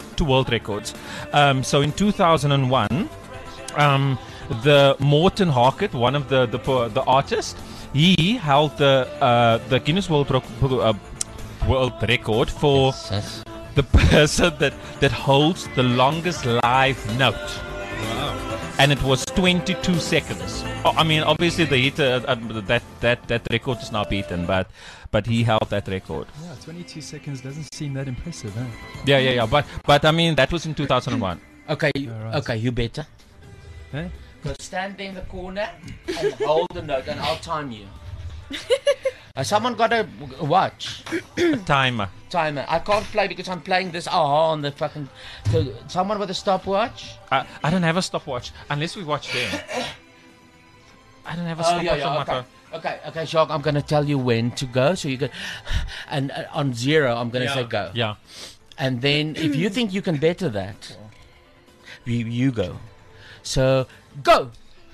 So in 2001, the Morten Harket, one of the artists, he held the Guinness World Record for the person that holds the longest live note. Wow. And it was 22 seconds. Oh, I mean, obviously the hit that record is now beaten, but he held that record. Yeah, 22 seconds doesn't seem that impressive, huh? Yeah. But I mean, that was in 2001. Okay, right. okay, you better. Eh? Go stand there in the corner and hold the note, and I'll time you. Someone got a watch. A timer. I can't play because I'm playing this on the fucking. So someone with a stopwatch. I don't have a stopwatch unless we watch them. I don't have a stopwatch on my phone. Okay, Jacques, I'm gonna tell you when to go, so you can. And on 0, I'm gonna say go. Yeah. And then if you think you can better that, you go. So go.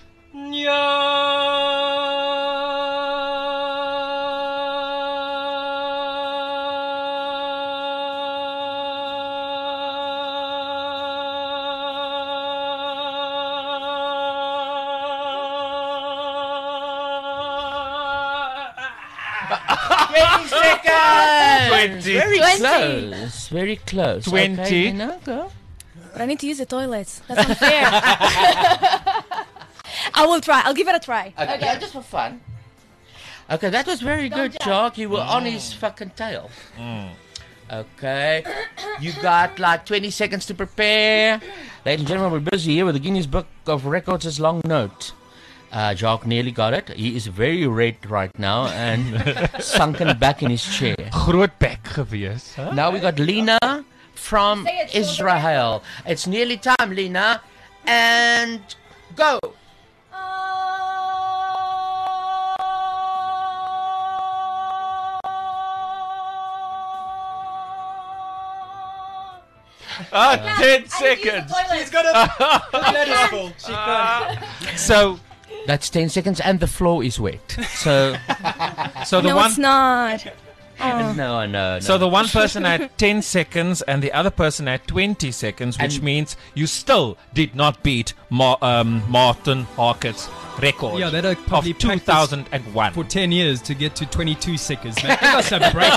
Very 20. close. Very close. 20. Okay, Nina, go. But I need to use the toilets. That's unfair. I will try. I'll give it a try. Okay, yeah, just for fun. Okay, that was very good, Jock. You were on his fucking tail. Okay. You got like 20 seconds to prepare. Ladies and gentlemen, we're busy here with the Guinness Book of Records' long note. Jock nearly got it. He is very red right now and sunken back in his chair. Groot bek gewees. Huh? Now we got Lena from Israel. It's nearly time, Lena. And go. Ah, 10 seconds. She's got a bladder's full. She can't. So that's 10 seconds, and the floor is wet. So, the No, one. it's not. No. So the one person had 10 seconds and the other person had 20 seconds, which means you still did not beat Martin Harket's record Yeah, they'd have of probably practiced 2001. for 10 years to get to 22 seconds. Man, they must have break.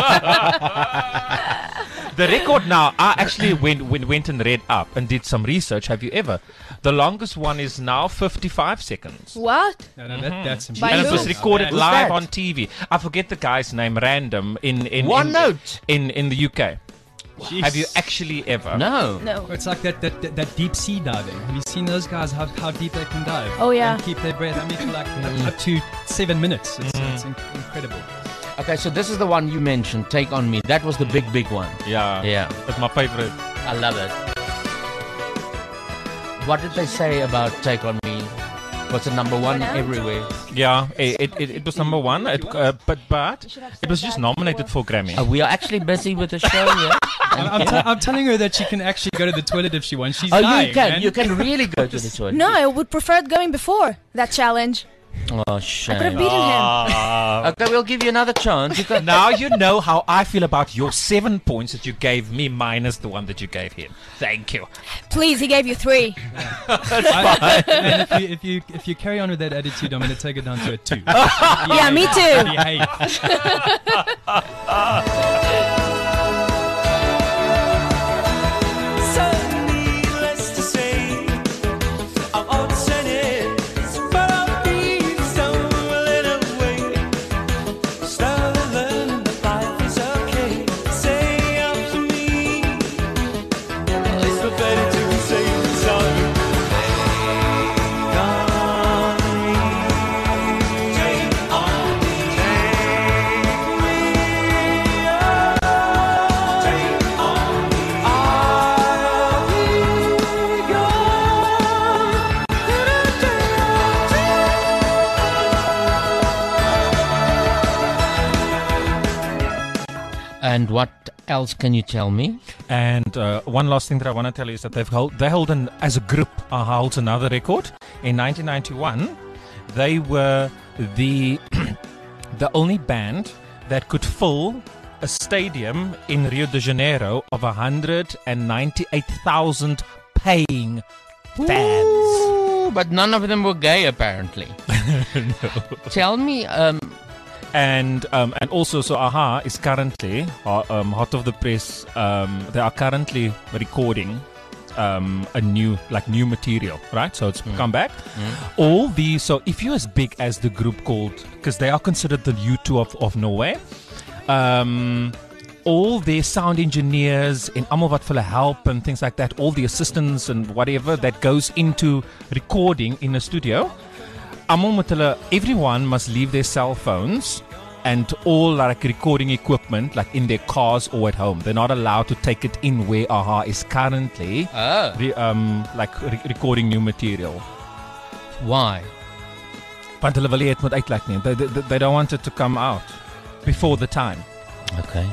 The record now, I actually went and read up and did some research. Have you ever? The longest one is now 55 seconds. What? No, that's By And it was who? recorded Who's live that? on TV. I forget the guy's name, random, in One note. in the UK. Jeez. Have you actually ever? No. No. It's like that deep sea diving. Have you seen those guys? How deep they can dive? Oh, yeah. And keep their breath. I mean, for like up to 7 minutes. It's incredible. Okay, so this is the one you mentioned, Take On Me. That was the big one. Yeah. Yeah. That's my favorite. I love it. What did they say about Take On Me? Was it number one everywhere? Yeah, it was number one. But it was just nominated for Grammy. We are actually busy with the show here. I'm telling her that she can actually go to the toilet if she wants. She's Oh, dying, you can. man. You can really go to the toilet. No, I would prefer it going before that challenge. Oh, shame. I could have beaten him. Okay, we'll give you another chance. You can... Now you know how I feel about your 7 points that you gave me minus the one that you gave him. Thank you. Please, he gave you 3. And if you carry on with that attitude, I'm going to take it down to a 2. Yeah, me too. Behave. So needless to say, I'm upset, but I'll be stumbling away. Started learning that life is okay. Say up to me, it's so better to be safe than sorry. Take on me, take on me, I'll be And what else can you tell me? And one last thing that I want to tell you is that they hold as a group holds another record. In 1991, they were the the only band that could fill a stadium in Rio de Janeiro of 198,000 paying fans. Ooh, but none of them were gay, apparently. No. Tell me, And also, so AHA is currently hot of the press. They are currently recording a new material, right? So it's come back. All these. So if you're as big as the group called, because they are considered the U2 of Norway. All their sound engineers in almal wat vir hulle help and things like that, all the assistants and whatever that goes into recording in a studio. Everyone must leave their cell phones and all like recording equipment like in their cars or at home. They're not allowed to take it in where AHA is currently recording new material. Why? Want hulle wil hê dit moet uitlek nie. They don't want it to come out before the time. Okay.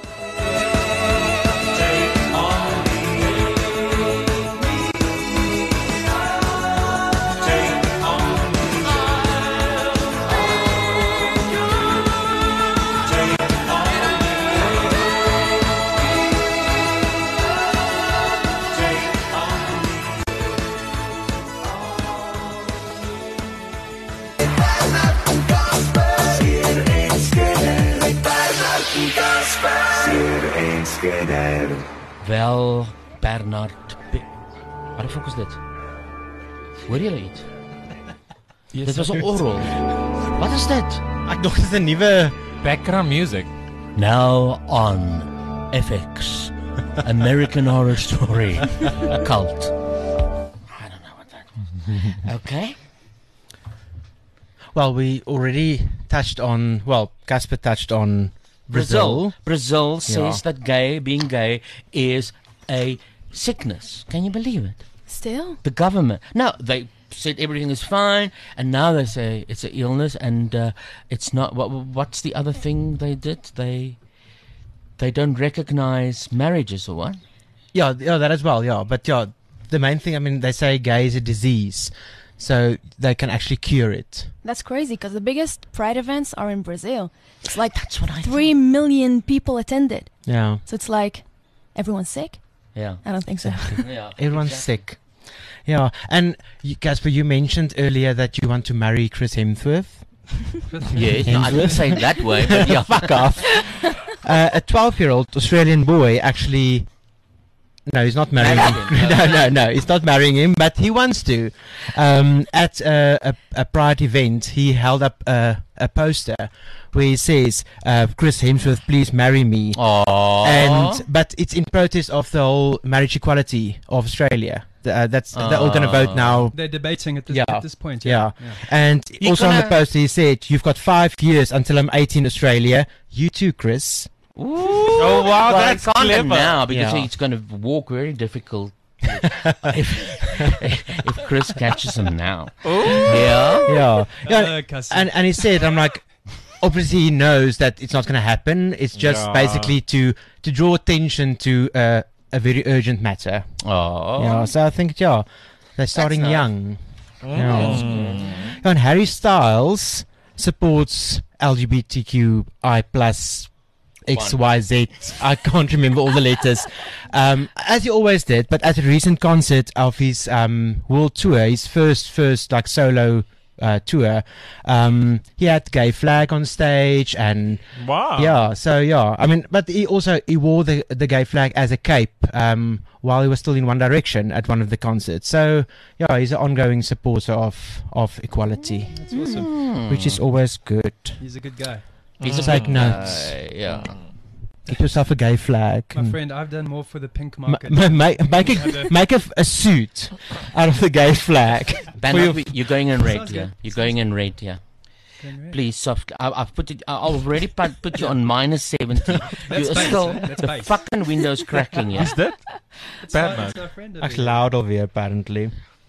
Wel, Bernard. Wat de fuck is dit? Hoor julle iets? Yes, dit was 'n oral. Wat is dit? Ek dink dit is 'n nuwe background music. Now on FX, American Horror Story, Cult. I don't know what that is. Okay. Well, we already touched on. Well, Casper touched on Brazil. Brazil says that being gay is a sickness. Can you believe it? Still? The government. No, they said everything is fine, and now they say it's an illness, and it's not. What's the other thing they did? They don't recognize marriages or what? Yeah, that as well. Yeah, but the main thing. I mean, they say gay is a disease, so they can actually cure it. That's crazy because the biggest pride events are in Brazil. It's like that's what 3 million people attended. Yeah. So it's like everyone's sick. Yeah. I don't think so. Yeah. Everyone's sick. Yeah, and Casper, you mentioned earlier that you want to marry Chris Hemsworth. Yes, no, I didn't say it that way, but yeah, fuck off. A 12-year-old Australian boy actually. No, he's not marrying him. No, he's not marrying him, but he wants to. At a Pride event, he held up a poster where he says, Chris Hemsworth, please marry me. Aww. But it's in protest of the whole marriage equality of Australia. They're all going to vote now. They're debating at this point. Yeah. And also on the poster, he said, you've got 5 years until I'm 18 in Australia. You too, Chris. Ooh. Oh wow, that's clever. Now because he's going to walk very difficult if Chris catches him now. Yeah. And he said, I'm like, obviously he knows that it's not going to happen. It's just basically to draw attention to a very urgent matter. Oh. Yeah. So I think they're starting young. And Harry Styles supports LGBTQI plus XYZ. I can't remember all the letters. As he always did, but at a recent concert of his world tour, his first like solo tour, he had gay flag on stage and Wow. yeah, so yeah, I mean, but he wore the gay flag as a cape while he was still in One Direction at one of the concerts. So yeah, he's an ongoing supporter of equality. That's awesome. Which is always good. He's a good guy. He's a Take good notes. guy, yeah. Get yourself a gay flag. My friend, I've done more for the pink Ma- market. ma- make a suit out of the gay flag. Bernard, you're going in red Sounds here. good. You're going in red here. Going red. Please, soft. I've put it. I've already put you on -70. That's You're base, still that's the base. fucking window's cracking. Yeah. Is that? It's Bernard. our friend over That's here. loud over here, apparently.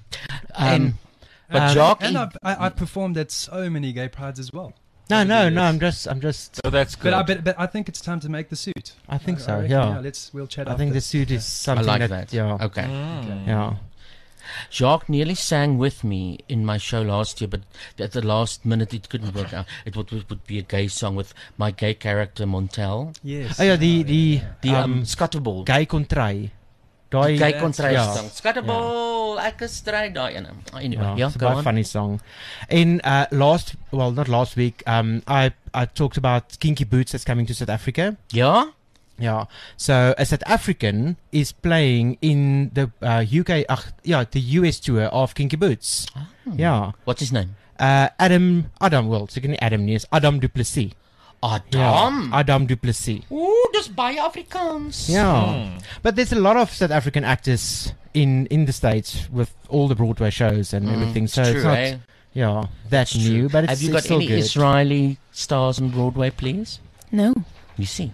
But Jock, and I've performed at so many gay prides as well. No, over the no, no. years. I'm just. So that's good. But I think it's time to make the suit. I think so. reckon, Yeah. We'll chat. I think after. the suit is I something like that. that. Yeah. Okay. Yeah. Jacques nearly sang with me in my show last year, but at the last minute it couldn't work out. It would be a gay song with my gay character Montel. Yes. Oh yeah, the Scuttleball. gay contrai. Daai Gay That's- contrast yeah. song. Scuttleball, ek is stry daai ene. Anyway, yeah, it's a go very on. funny song. In not last week, I talked about Kinky Boots that's coming to South Africa. Yeah? Yeah. So a South African is playing in the UK, the US tour of Kinky Boots. Yeah. What's his name? Adam, well, seker nie Adam nie, is Adam Du Plessis. Adam. Yeah, Adam Du Plessis. Ooh, dis baie Afrikaans. Yeah. But there's a lot of South African actors in the States with all the Broadway shows and everything. So it's it's true, not eh? yeah, that new, but it's, Have you it's got still any good. Israeli stars on Broadway, please? No. You see.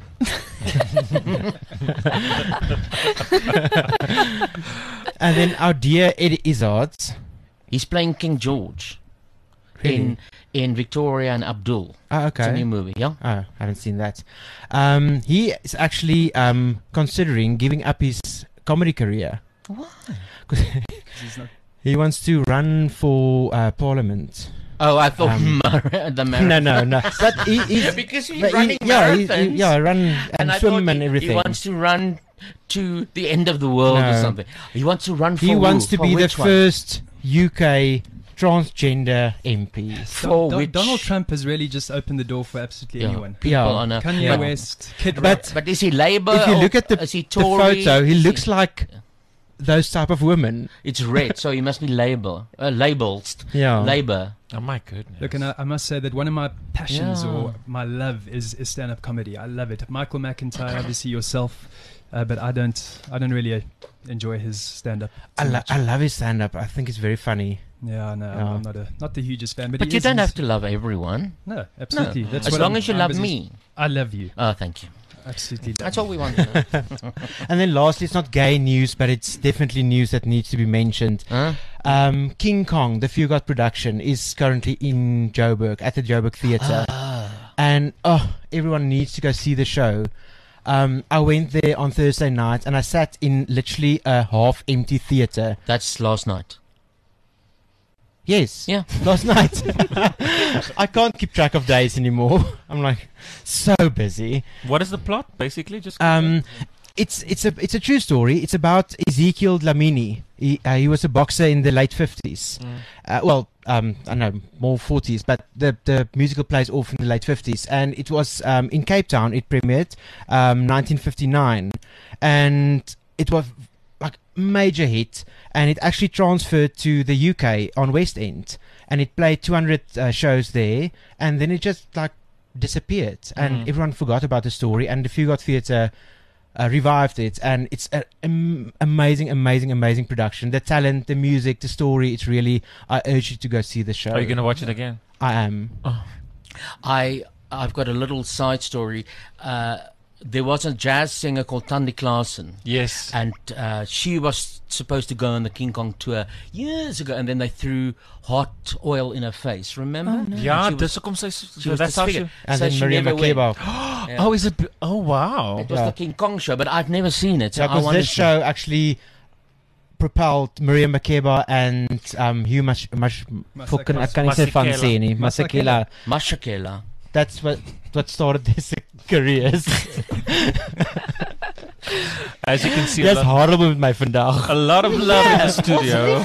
And then our dear Eddie Izzard. He's playing King George Really? in Victoria and Abdul. Oh, okay. It's a new movie, yeah? Oh, I haven't seen that. He is actually considering giving up his comedy career. Why? 'Cause He's not- he wants to run for Parliament. Oh, I thought the marathon. No. But he's because he's but running marathons. marathons. Run and I swim thought and everything. He wants to run to the end of the world or No. something. He wants to run for He who? wants to For be the which one? first UK transgender MP. For which? Donald Trump has really just opened the door for absolutely anyone. People Yeah. on a... Kanye Yeah. West, Kid Rock. But is he Labour? If you or look at is he the Tory? photo, he Is looks like those type of women. It's red, so he must be Labour. Labelled. Yeah. Labour. Oh my goodness. Look, and I must say that one of my passions Yeah. or my love is stand-up comedy. I love it. Michael McIntyre, obviously yourself, but I don't really enjoy his stand-up. too much. I love his stand-up. I think it's very funny. Yeah, no, Yeah. I'm not the hugest fan. But But he you is- don't he's- have to love everyone. No, absolutely. No. That's As what long I'm- as you I'm love busy- me. I love you. Oh, thank you. Absolutely. That's all we want to know. And then lastly, it's not gay news, but it's definitely news that needs to be mentioned. Huh? King Kong, the Fugard production, is currently in Joburg, at the Joburg Theatre. And everyone needs to go see the show. I went there on Thursday night and I sat in literally a half-empty theatre. That's last night. Yes. Yeah. Last night. I can't keep track of days anymore. I'm like so busy. What is the plot, basically? Just It's a true story. It's about Ezekiel Dlamini. He was a boxer in the late 50s. I know more 40s, but the musical plays off in the late 50s, and it was in Cape Town. It premiered 1959, and it was like major hit, and it actually transferred to the UK on West End, and it played 200 shows there, and then it just like disappeared, and everyone forgot about the story, and the Fugard Theatre revived it, and it's an amazing production. The talent, the music, the story, it's really, I urge you to go see the show. Are you going to watch it again? I am. I've got a little side story. There was a jazz singer called Tandy Klaasen. Yes. And she was supposed to go on the King Kong tour years ago, and then they threw hot oil in her face. Remember? Oh, no. Ja, She was- dis hoekom sy she was that's how she disfigured. And So then she Miriam never went. Makeba. Yeah. Oh, is it oh wow. It was Yeah. the King Kong show, but I've never seen it. So Yeah, I because wanted this show actually propelled Maria Makeba and Hugh fucking I can't say van sê nie. Masekela. Mashakela. That's what started their careers. As you can see, That's horrible with my vandag. A lot of love in the studio.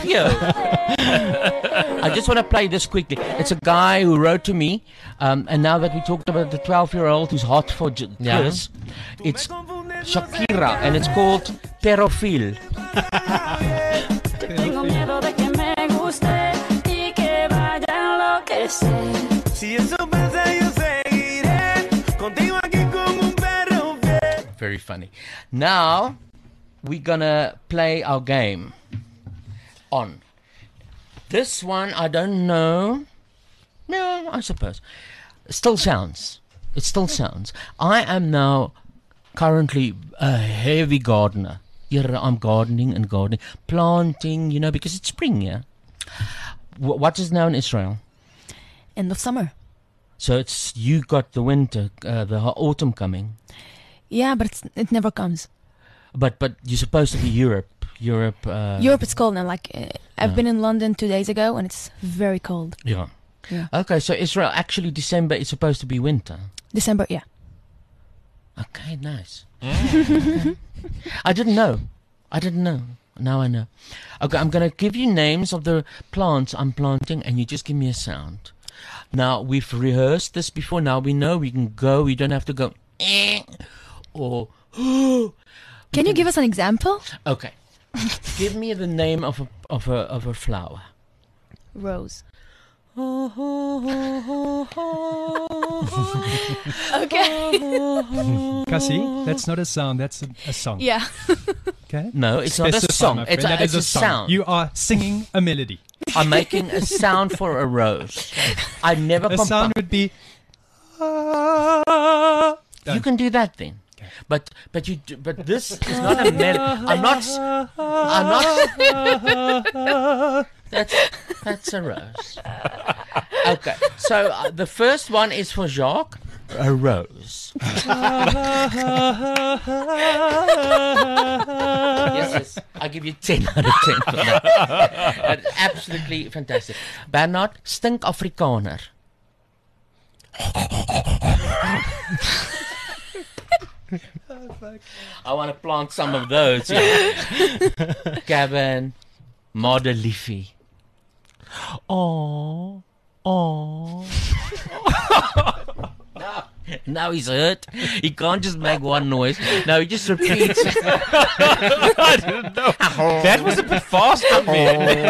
I just want to play this quickly. It's a guy who wrote to me, and now that we talked about the 12-year-old who's hot for Chris, it's Shakira, and it's called Terofil. Very funny. Now we're gonna play our game on this one. I don't know. Yeah, I suppose. Still sounds. It still sounds. I am now currently a heavy gardener. Yeah, I'm gardening and gardening, planting. You know, because it's spring. Yeah. What is now in Israel? End of summer. So it's you got the winter, the autumn coming. Yeah, but it never comes. But you're supposed to be Europe. Europe it's cold now. I've been in London 2 days ago, and it's very cold. Yeah. Yeah. Okay, so Israel, actually December is supposed to be winter. December, yeah. Okay, nice. I didn't know. Now I know. Okay, I'm going to give you names of the plants I'm planting, and you just give me a sound. Now, we've rehearsed this before. Now we know we can go. We don't have to go or Can you give us an example? Okay. Give me the name of a flower. Rose. Okay. Cassie, that's not a sound, that's a song. Yeah. Okay. No, it's not a song. It's a sound. sound. You are singing a melody. I'm making a sound for a rose. I never. A sound would be. You can do that then. Okay. But this is not a melody. I'm not. That's a rose. Okay. So the first one is for Jacques. A rose. Yes. I give you 10 out of 10 for that. That's absolutely fantastic. Bernard, stink Afrikaner. I want to plant some of those. Yeah. Gavin, Modeliefie. Oh. Now he's hurt. He can't just make one noise. No, he just repeats. I didn't know. That was a bit fast for me.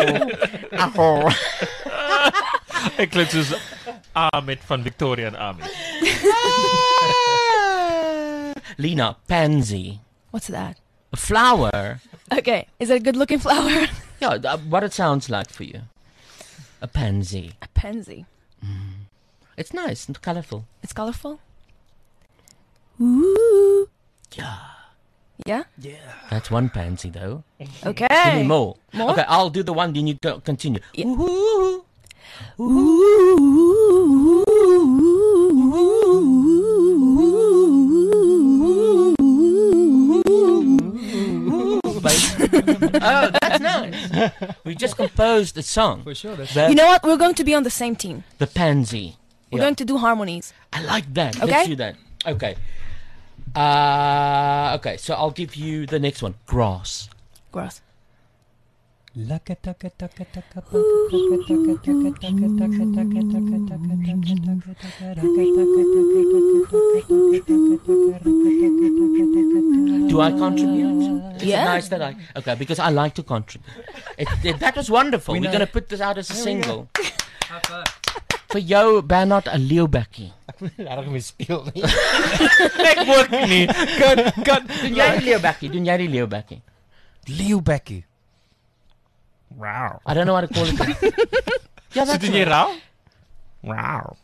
Ek klink soos Ahmed van Victoria and Ahmed. Lena, pansy. What's that? A flower. Okay, is it a good-looking flower? Yeah, what it sounds like for you. A pansy. A pansy. It's nice and colorful. It's colorful? Ooh. Yeah. Yeah? Yeah. That's one pansy, though. Okay. Give me more. More? Okay, I'll do the one, then you continue. Yeah. Ooh. Oh, that's nice. We just composed a song. For sure. You know what? We're going to be on the same team. The pansy. We're going to do harmonies. I like that. Okay? Let's do that. Okay. Okay, so I'll give you the next one. Grass. Grass. Do I contribute? Yeah. It's nice that okay, because I like to contribute. That was wonderful. We're going to put this out as a single. For jou, Bernard, 'n leeubekkie. Laat ek my speel nie. Ek ook nie. Kan Doen jy die leeubekkie? Doen jy die leeubekkie? Leeubekkie. Wow. I don't know what to call it. Yeah, So doen jy rauw? Wow.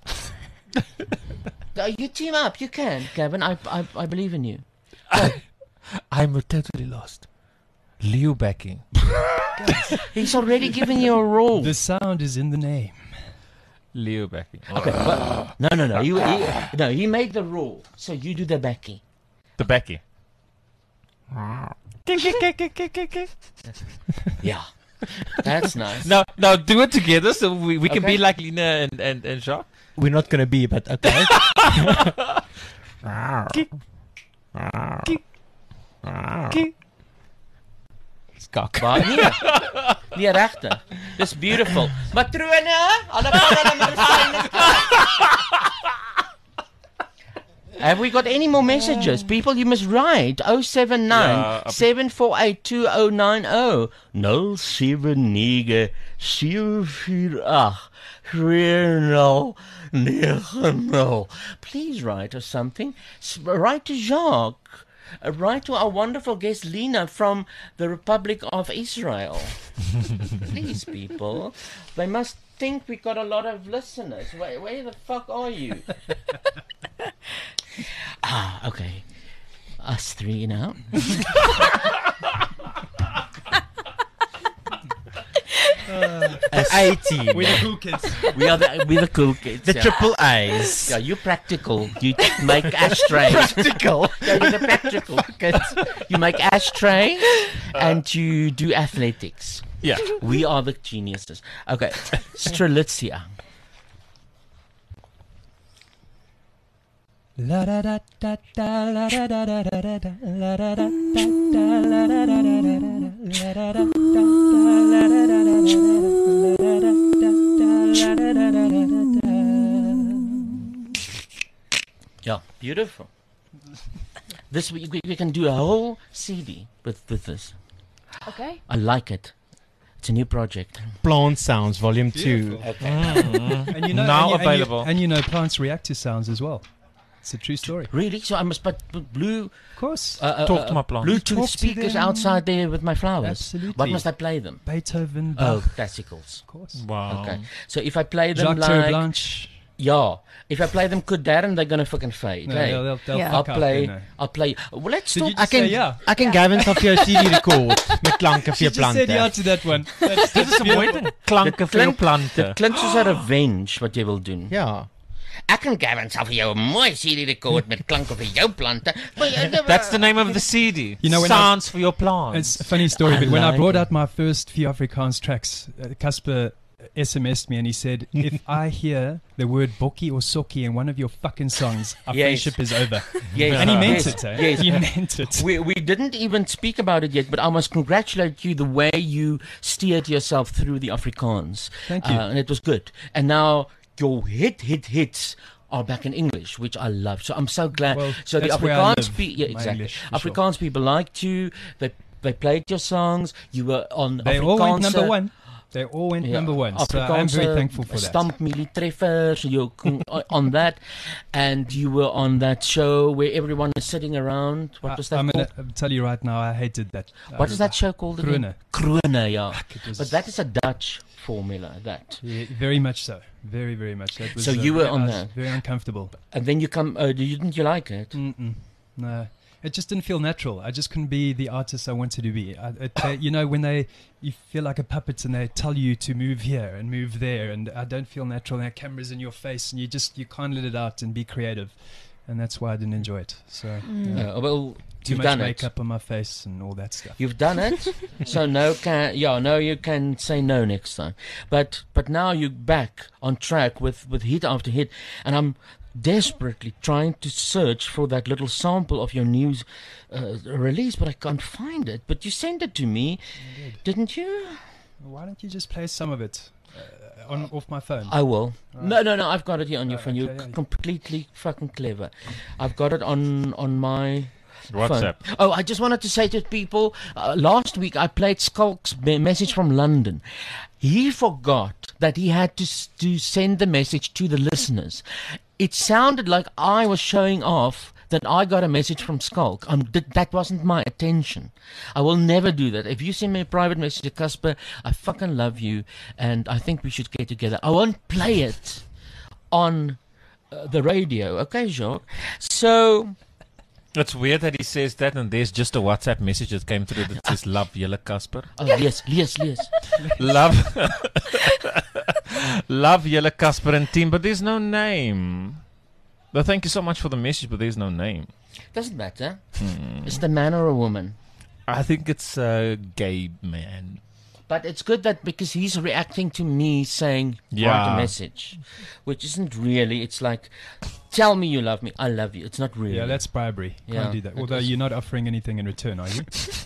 You team up. You can, Kevin. I believe in you. I'm totally lost. Leeubekkie. He's already given you a role. The sound is in the name. Leeubekkie. Okay, but no. He made the rule. So you do the Becky. The Becky. Yeah. That's nice. Now do it together so we can Okay. be like Lina and Jacques. We're not gonna be, but okay. Skak. Baie nee. Nee, regtig. Dis beautiful. Matrone, hulle gaan hulle medisyne kry. Have we got any more messages? People, you must write 079 748 2090 079 748 2090. Please write us something. Write to Jacques. Write to our wonderful guest Lina from the Republic of Israel. Please, people. They must think we got a lot of listeners. Where the fuck are you? Okay. Us three now. A-team. We're the cool kids. We're the cool kids. The yeah. triple A's. Yeah, you're practical. You make ashtrays. Practical. Yeah, you're the practical kids. You make ashtrays and you do athletics. Yeah. We are the geniuses. Okay. Strelitzia. La da da da da la da da da da da da la da da da da la da da da da la da da da la da da da Yeah, beautiful. This we can do a whole CD with this. Okay. I like it. It's a new project. Plant Sounds Volume 2. Okay. And you know, Now and available. and you know, plants react to sounds as well. It's a true story. Really? So I must put blue. Of course. Talk to my plants. Bluetooth Talk to speakers them. outside there with my flowers. Absolutely. What must I play them? Beethoven, Oh, Bach, classicals. of course. Wow. Okay. So if I play them Jacques like Blanche. yeah, if I play them good Darren, they're gonna fucking fade. No, hey? they'll Yeah. I'll fuck up, play. you know. I'll play. Well, let's Did talk. you just say yeah? Ek en Gavin sal vir jou 'n CD rekord met klanke vir She jou just said yeah plante. to that one. That's, Dit is 'n mooi ding. Klanke vir jou plante. Dit klink soos 'n revenge wat jy wil doen. Ja. Ek en Gavin sal vir jou 'n mooi CD rekord met klanke vir jou plante. That's the name of the CD. You know, when Sounds for your plants. It's a funny story, I but when I like brought it. out my first few Afrikaans tracks, Casper SMS'd me and he said, if I hear the word Bokkie or Sokkie in one of your fucking songs, our Yes. friendship is over. Yes. And he meant Yes. it, eh? Yes. He meant it. We didn't even speak about it yet, but I must congratulate you the way you steered yourself through the Afrikaans. Thank you. And it was good. And now your hits are back in English, which I love. So I'm so glad. Well, so the that's where I Afrikaans live, people, yeah, my exactly. English, for sure. Afrikaans people liked you. They played your songs. You were on They all went Afrikaanse- number one. They all went number one. So I'm very Afrikaanse thankful for that. Stamp Mielie Treffers, you on that, and you were on that show where everyone is sitting around. What was that I'm called? going to tell you right now, I hated that. What is that show called again? Krone, yeah. It was- But that is a Dutch formula, that. Yeah, very much so. Very, very much. That was, So you were I on was that. Very uncomfortable. And then you come, didn't you like it? Mm-mm. No. It just didn't feel natural. I just couldn't be the artist I wanted to be. You know, when you feel like a puppet and they tell you to move here and move there, and I don't feel natural. And there are cameras in your face, and you can't let it out and be creative, and that's why I didn't enjoy it. So Well, too you've much done makeup on my face and all that stuff. You've done it, so no you can say no next time. But now you're back on track with hit after hit, and I'm desperately trying to search for that little sample of your new release, but I can't find it. But you sent it to me, didn't you? Why don't you just play some of it off my phone? I will. Right. No, I've got it here on your phone. You're okay, yeah. completely fucking clever. I've got it on my WhatsApp. phone. Oh, I just wanted to say to people, last week I played Skulk's message from London. He forgot that he had to send the message to the listeners. It sounded like I was showing off that I got a message from Skulk. That wasn't my attention. I will never do that. If you send me a private message, Casper, I fucking love you, and I think we should get together. I won't play it on the radio, okay, Jacques? So It's weird that he says that, and there's just a WhatsApp message that came through that says "Love Julle Casper." oh, yes. Love, love Julle Casper and team, but there's no name. But thank you so much for the message, but there's no name. Doesn't matter. Is it a man or a woman? I think it's a gay man. But it's good that because he's reacting to me saying write Yeah. a message, which isn't really. It's like, tell me you love me. I love you. It's not really. Yeah, that's bribery. Yeah, Can't do that. it Although is. you're not offering anything in return, are you?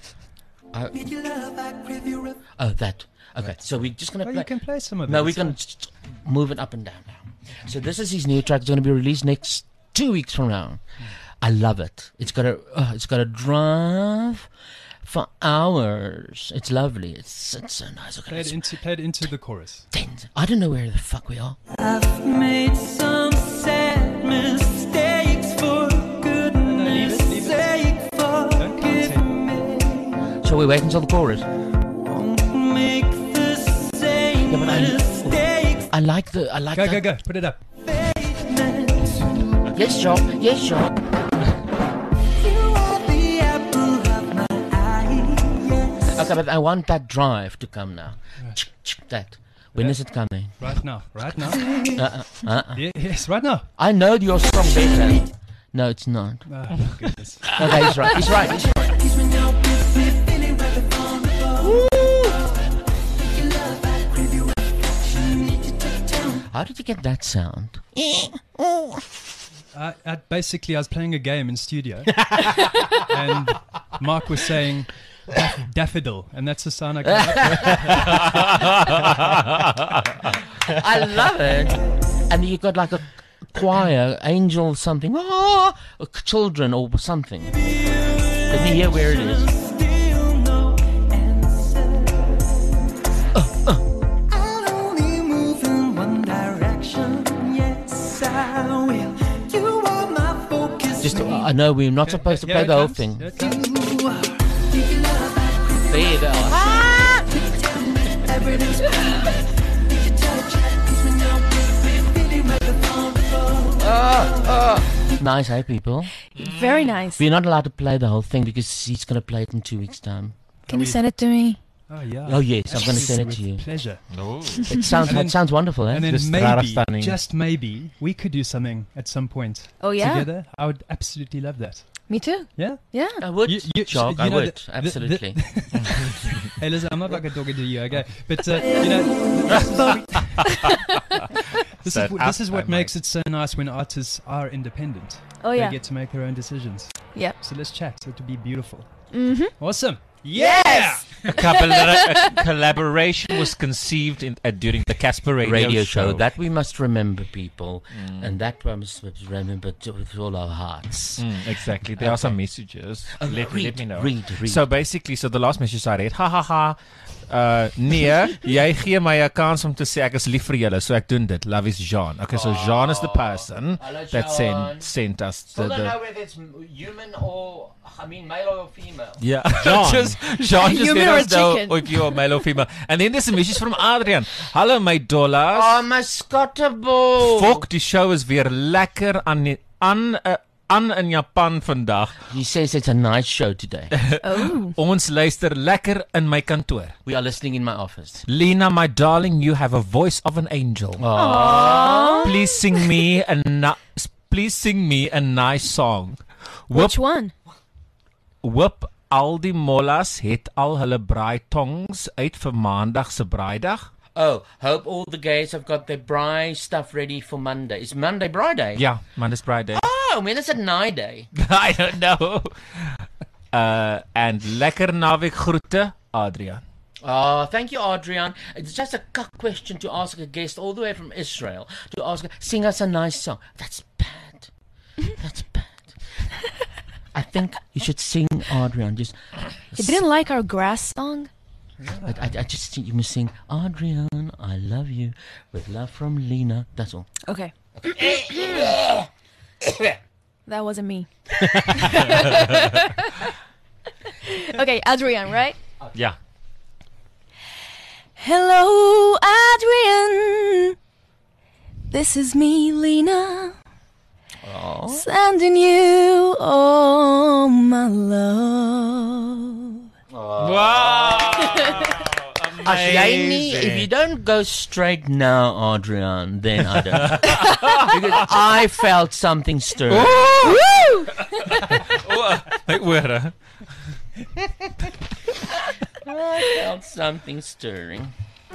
Oh, that. Okay, so we're just gonna Oh, play. you can play some of No, it. we're gonna just move it up and down now. So this is his new track. It's gonna be released next 2 weeks from now. I love it. It's got a drive for hours. It's lovely. It's so nice. Okay, Play it into the chorus. I don't know where the fuck we are. I've made some sad mistakes for goodness sake. Forgive me. So we wait until the chorus. Make the same Yeah, but mistakes. I like Go, that. go. Put it up. Yes, Jock. Yes, Jock. You are the apple of my eye. Yes. Okay, but I want that drive to come now. That. When is it coming? Right now. Right now. Yes, right now. I know your song better. No, it's not. Oh, goodness. Okay, he's right. He's right. He's right. How did you get that sound? Basically, I was playing a game in studio, and Mark was saying daffodil, and that's the sound I got. I love it. And you got like a choir, angel something, children or something. Let me hear where it is. I'll only move in one direction. Yes, I will. You are my focus. Just, I know we're not supposed to play the whole thing. There they are. Nice, hey people. Very nice. We're not allowed to play the whole thing because he's going to play it in 2 weeks' time. Can you send it to me? Oh yeah. Oh yes, I'm going to send it to you. Pleasure. Oh. It sounds wonderful, eh? And then Just maybe, stunning. just maybe, we could do something at some point. Oh, yeah? Together. I would absolutely love that. Me too. Yeah. Yeah. I would, Jock, I know, would, absolutely. Hey, listen, I'm not like a dog to you, okay? But you know, this is what makes it so nice when artists are independent. Oh, yeah. They get to make their own decisions. Yep. So let's chat. It would be beautiful. Mm-hmm. Awesome. Yes! A collaboration was conceived during the Casper radio show. That we must remember, people. And that we must remember with all our hearts. Exactly. There are some messages. Let me know. Read. So basically, the last message I read, ha ha ha. Nee, jy gee my 'n kans om te sê ek is lief vir julle, so ek doen dit. Love is Jean. Okay, so Jean is the person that sent us Still the don't know whether it's human or, male or female. yeah, Jean. Jean just Human let or us know chicken? if you are male or female. And then there's a message from Adrian. Hallo my dollars. Oh, my skottebol. Fok, die show is weer lekker aan in Japan vandag. He says it's a nice show today. Oh. Ons luister lekker in my kantoor. We are listening in my office. Lena, my darling, you have a voice of an angel. Please sing me a nice song. Which one? Whoop, al die mollas het al hulle braaitongs uit vir maandag se braaidag. Oh, hope all the gays have got their braai stuff ready for Monday. Is Monday braai day? Ja, Monday's braaidag. Oh, when is it night day? I don't know. And lekker naweek groete, Adrian. Oh, thank you, Adrian. It's just a question to ask a guest all the way from Israel to ask, sing us a nice song. That's bad. That's bad. I think you should sing, Adrian. Just. You didn't like our grass song? I just think you must sing, Adrian, I love you, with love from Lena. That's all. Okay. That wasn't me. Okay, Adrian, right? Yeah. Hello, Adrian. This is me, Lena. Sending you all my love. Wow. If you don't go straight now, Adrian, then I don't. Because I felt something stir. My ore. I felt something stirring.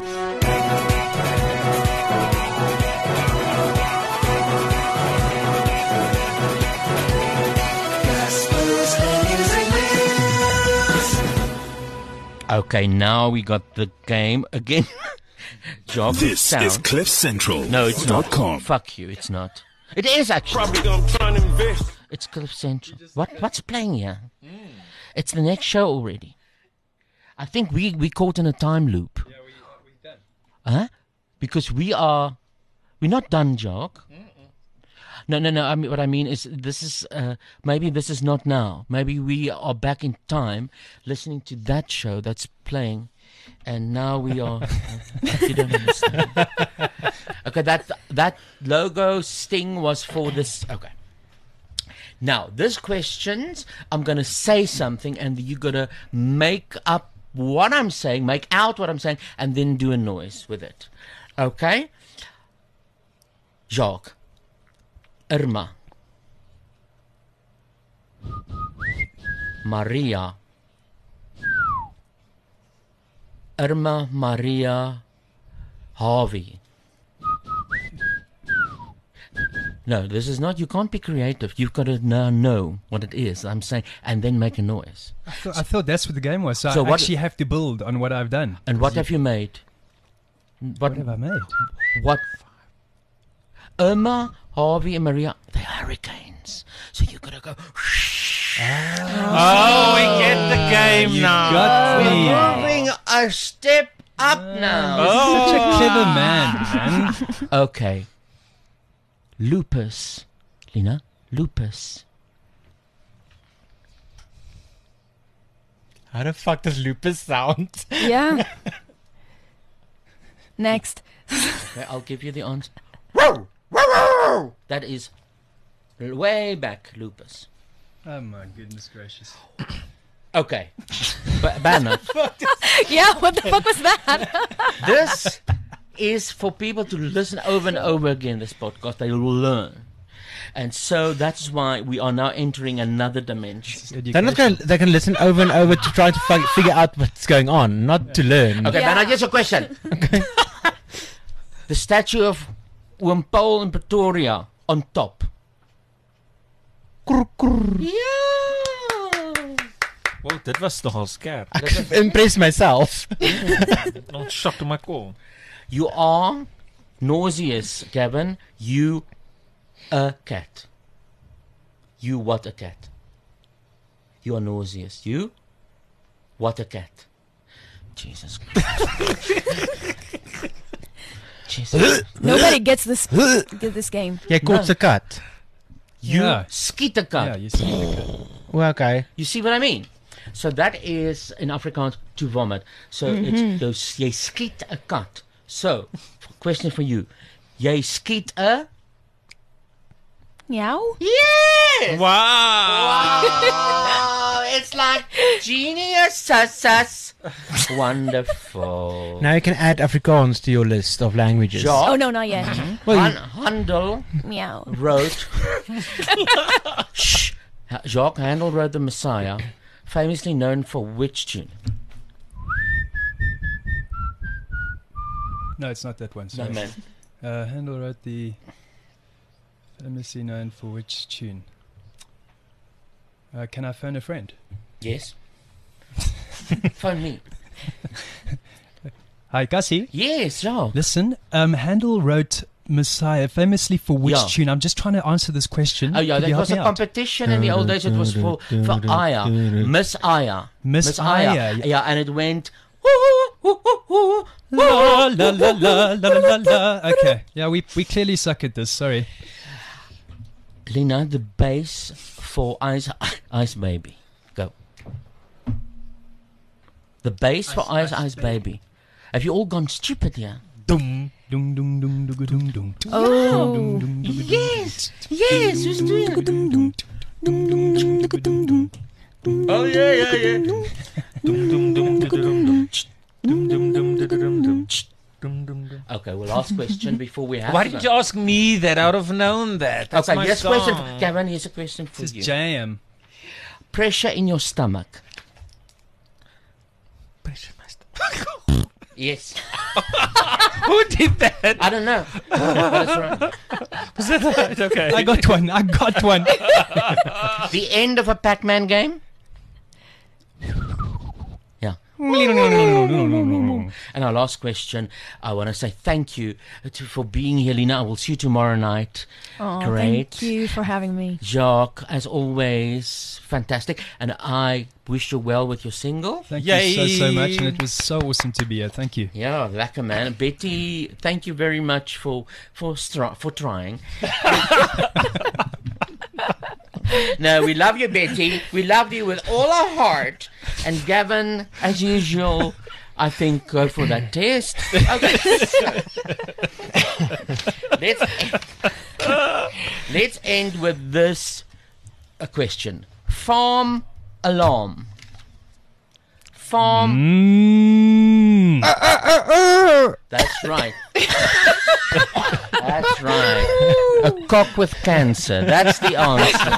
Okay, now we got the game again. Job This sound. is CliffCentral.com. No, it's not. Fuck you, it's not. It is actually. Probably gonna try and invest. It's Cliff Central. What's playing here? It's the next show already. I think we caught in a time loop. Yeah, we done. Huh? Because we're not done, Jock. No. I mean, what I mean is, this is maybe this is not now. Maybe we are back in time, listening to that show that's playing, and now we are. You don't understand. Okay, that logo sting was for this. Okay. Now, this questions, I'm gonna say something, and you gotta make up what I'm saying, make out what I'm saying, and then do a noise with it. Okay? Jacques. Irma. Maria. Irma, Maria, Harvey. No, this is not, you can't be creative. You've got to now know what it is I'm saying, and then make a noise. I thought that's what the game was. So I what- actually have to build on what I've done. And what have you made? What have I made? What? Irma, Harvey, and Maria, they're hurricanes. So you gotta go. Oh, we get the game You now. got me. We're moving a step up now. Such a clever man. Okay. Lupus. Lena, lupus. How the fuck does lupus sound? Yeah. Next. Okay, I'll give you the answer. That is way back, lupus. Oh my goodness gracious. Okay. Banner. Yeah, what the fuck was that? This is for people to listen over and over again, this podcast. They will learn. And so that's why we are now entering another dimension. They're not gonna, they can listen over and over to try to figure out what's going on, not to learn. Okay, Yeah. Banner, here's a question. The statue of Wimpole in Pretoria on top. Well, dit was nogal skerp. Ek impress myself. Not shocked to my core. You are nauseous, Gavin. You a cat. You what a cat. You are nauseous. You what a cat. Jesus. Jesus. Nobody gets this game. Jy kotse kat. You Yeah. skietekat. Yeah, you see. Well, okay. You see what I mean? So that is in Afrikaans to vomit. So it's those jy skiet 'n kat. So, question for you. Jy skiet 'n Meow? Yes! Wow! Wow! It's like genius, sus. Wonderful. Now you can add Afrikaans to your list of languages. Oh, no, not yet. Handel Meow. wrote. Shh. Jacques Handel wrote The Messiah, famously known for which tune? No, it's not that one. No, Sorry. man. Handel wrote the famously known for which tune? Can I phone a friend? Yes. Phone me. Hi, Gussie. Yes, Jacques. Listen, Handel wrote Messiah famously for which Yeah. tune? I'm just trying to answer this question. Oh yeah, Could that you help was a me out? competition in the old days. It was for Aya, Miss Aya, Miss Aya, Yeah, and it went. La la la la la la la. Okay, yeah, we clearly suck at this. Sorry. Lena, the bass for Ice Baby. Go. The bass for Ice Baby. Have you all gone stupid here? Dum dum dum dum dum dum dum. Oh. Yes, yes, who's doing it? Oh yeah. Okay, well, last question before we have. Why did you ask me that? I would have known that. That's Okay, my here's a song. question, Kevin. Here's a question for This is you. jam. Pressure in your stomach. Yes. Who did that? I don't know. That's right. Was that right? Okay. I got one. The end of a Pac-Man game? Yeah. And our last question, I want to say thank you for being here, Lena. I will see you tomorrow night. Oh, Great. thank you for having me. Jacques, as always, fantastic. And I wish you well with your single. Thank you so much, and it was so awesome to be here. Thank you. Yeah, lekker man. Betty, thank you very much for trying. No, we love you, Betty. We love you with all our heart. And Gavin, as usual, I think go for that test. Okay. Let's end with this question. Farm alarm. Farm. That's right. That's right. A cock with cancer. That's the answer.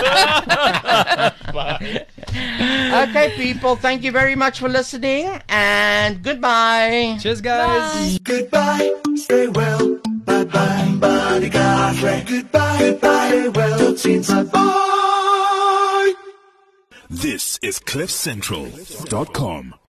Okay, people. Thank you very much for listening. And goodbye. Cheers, guys. Goodbye, stay well. Bye bye, bodyguard. Goodbye, goodbye, stay well. Tot ziens, bye. This is CliffCentral.com.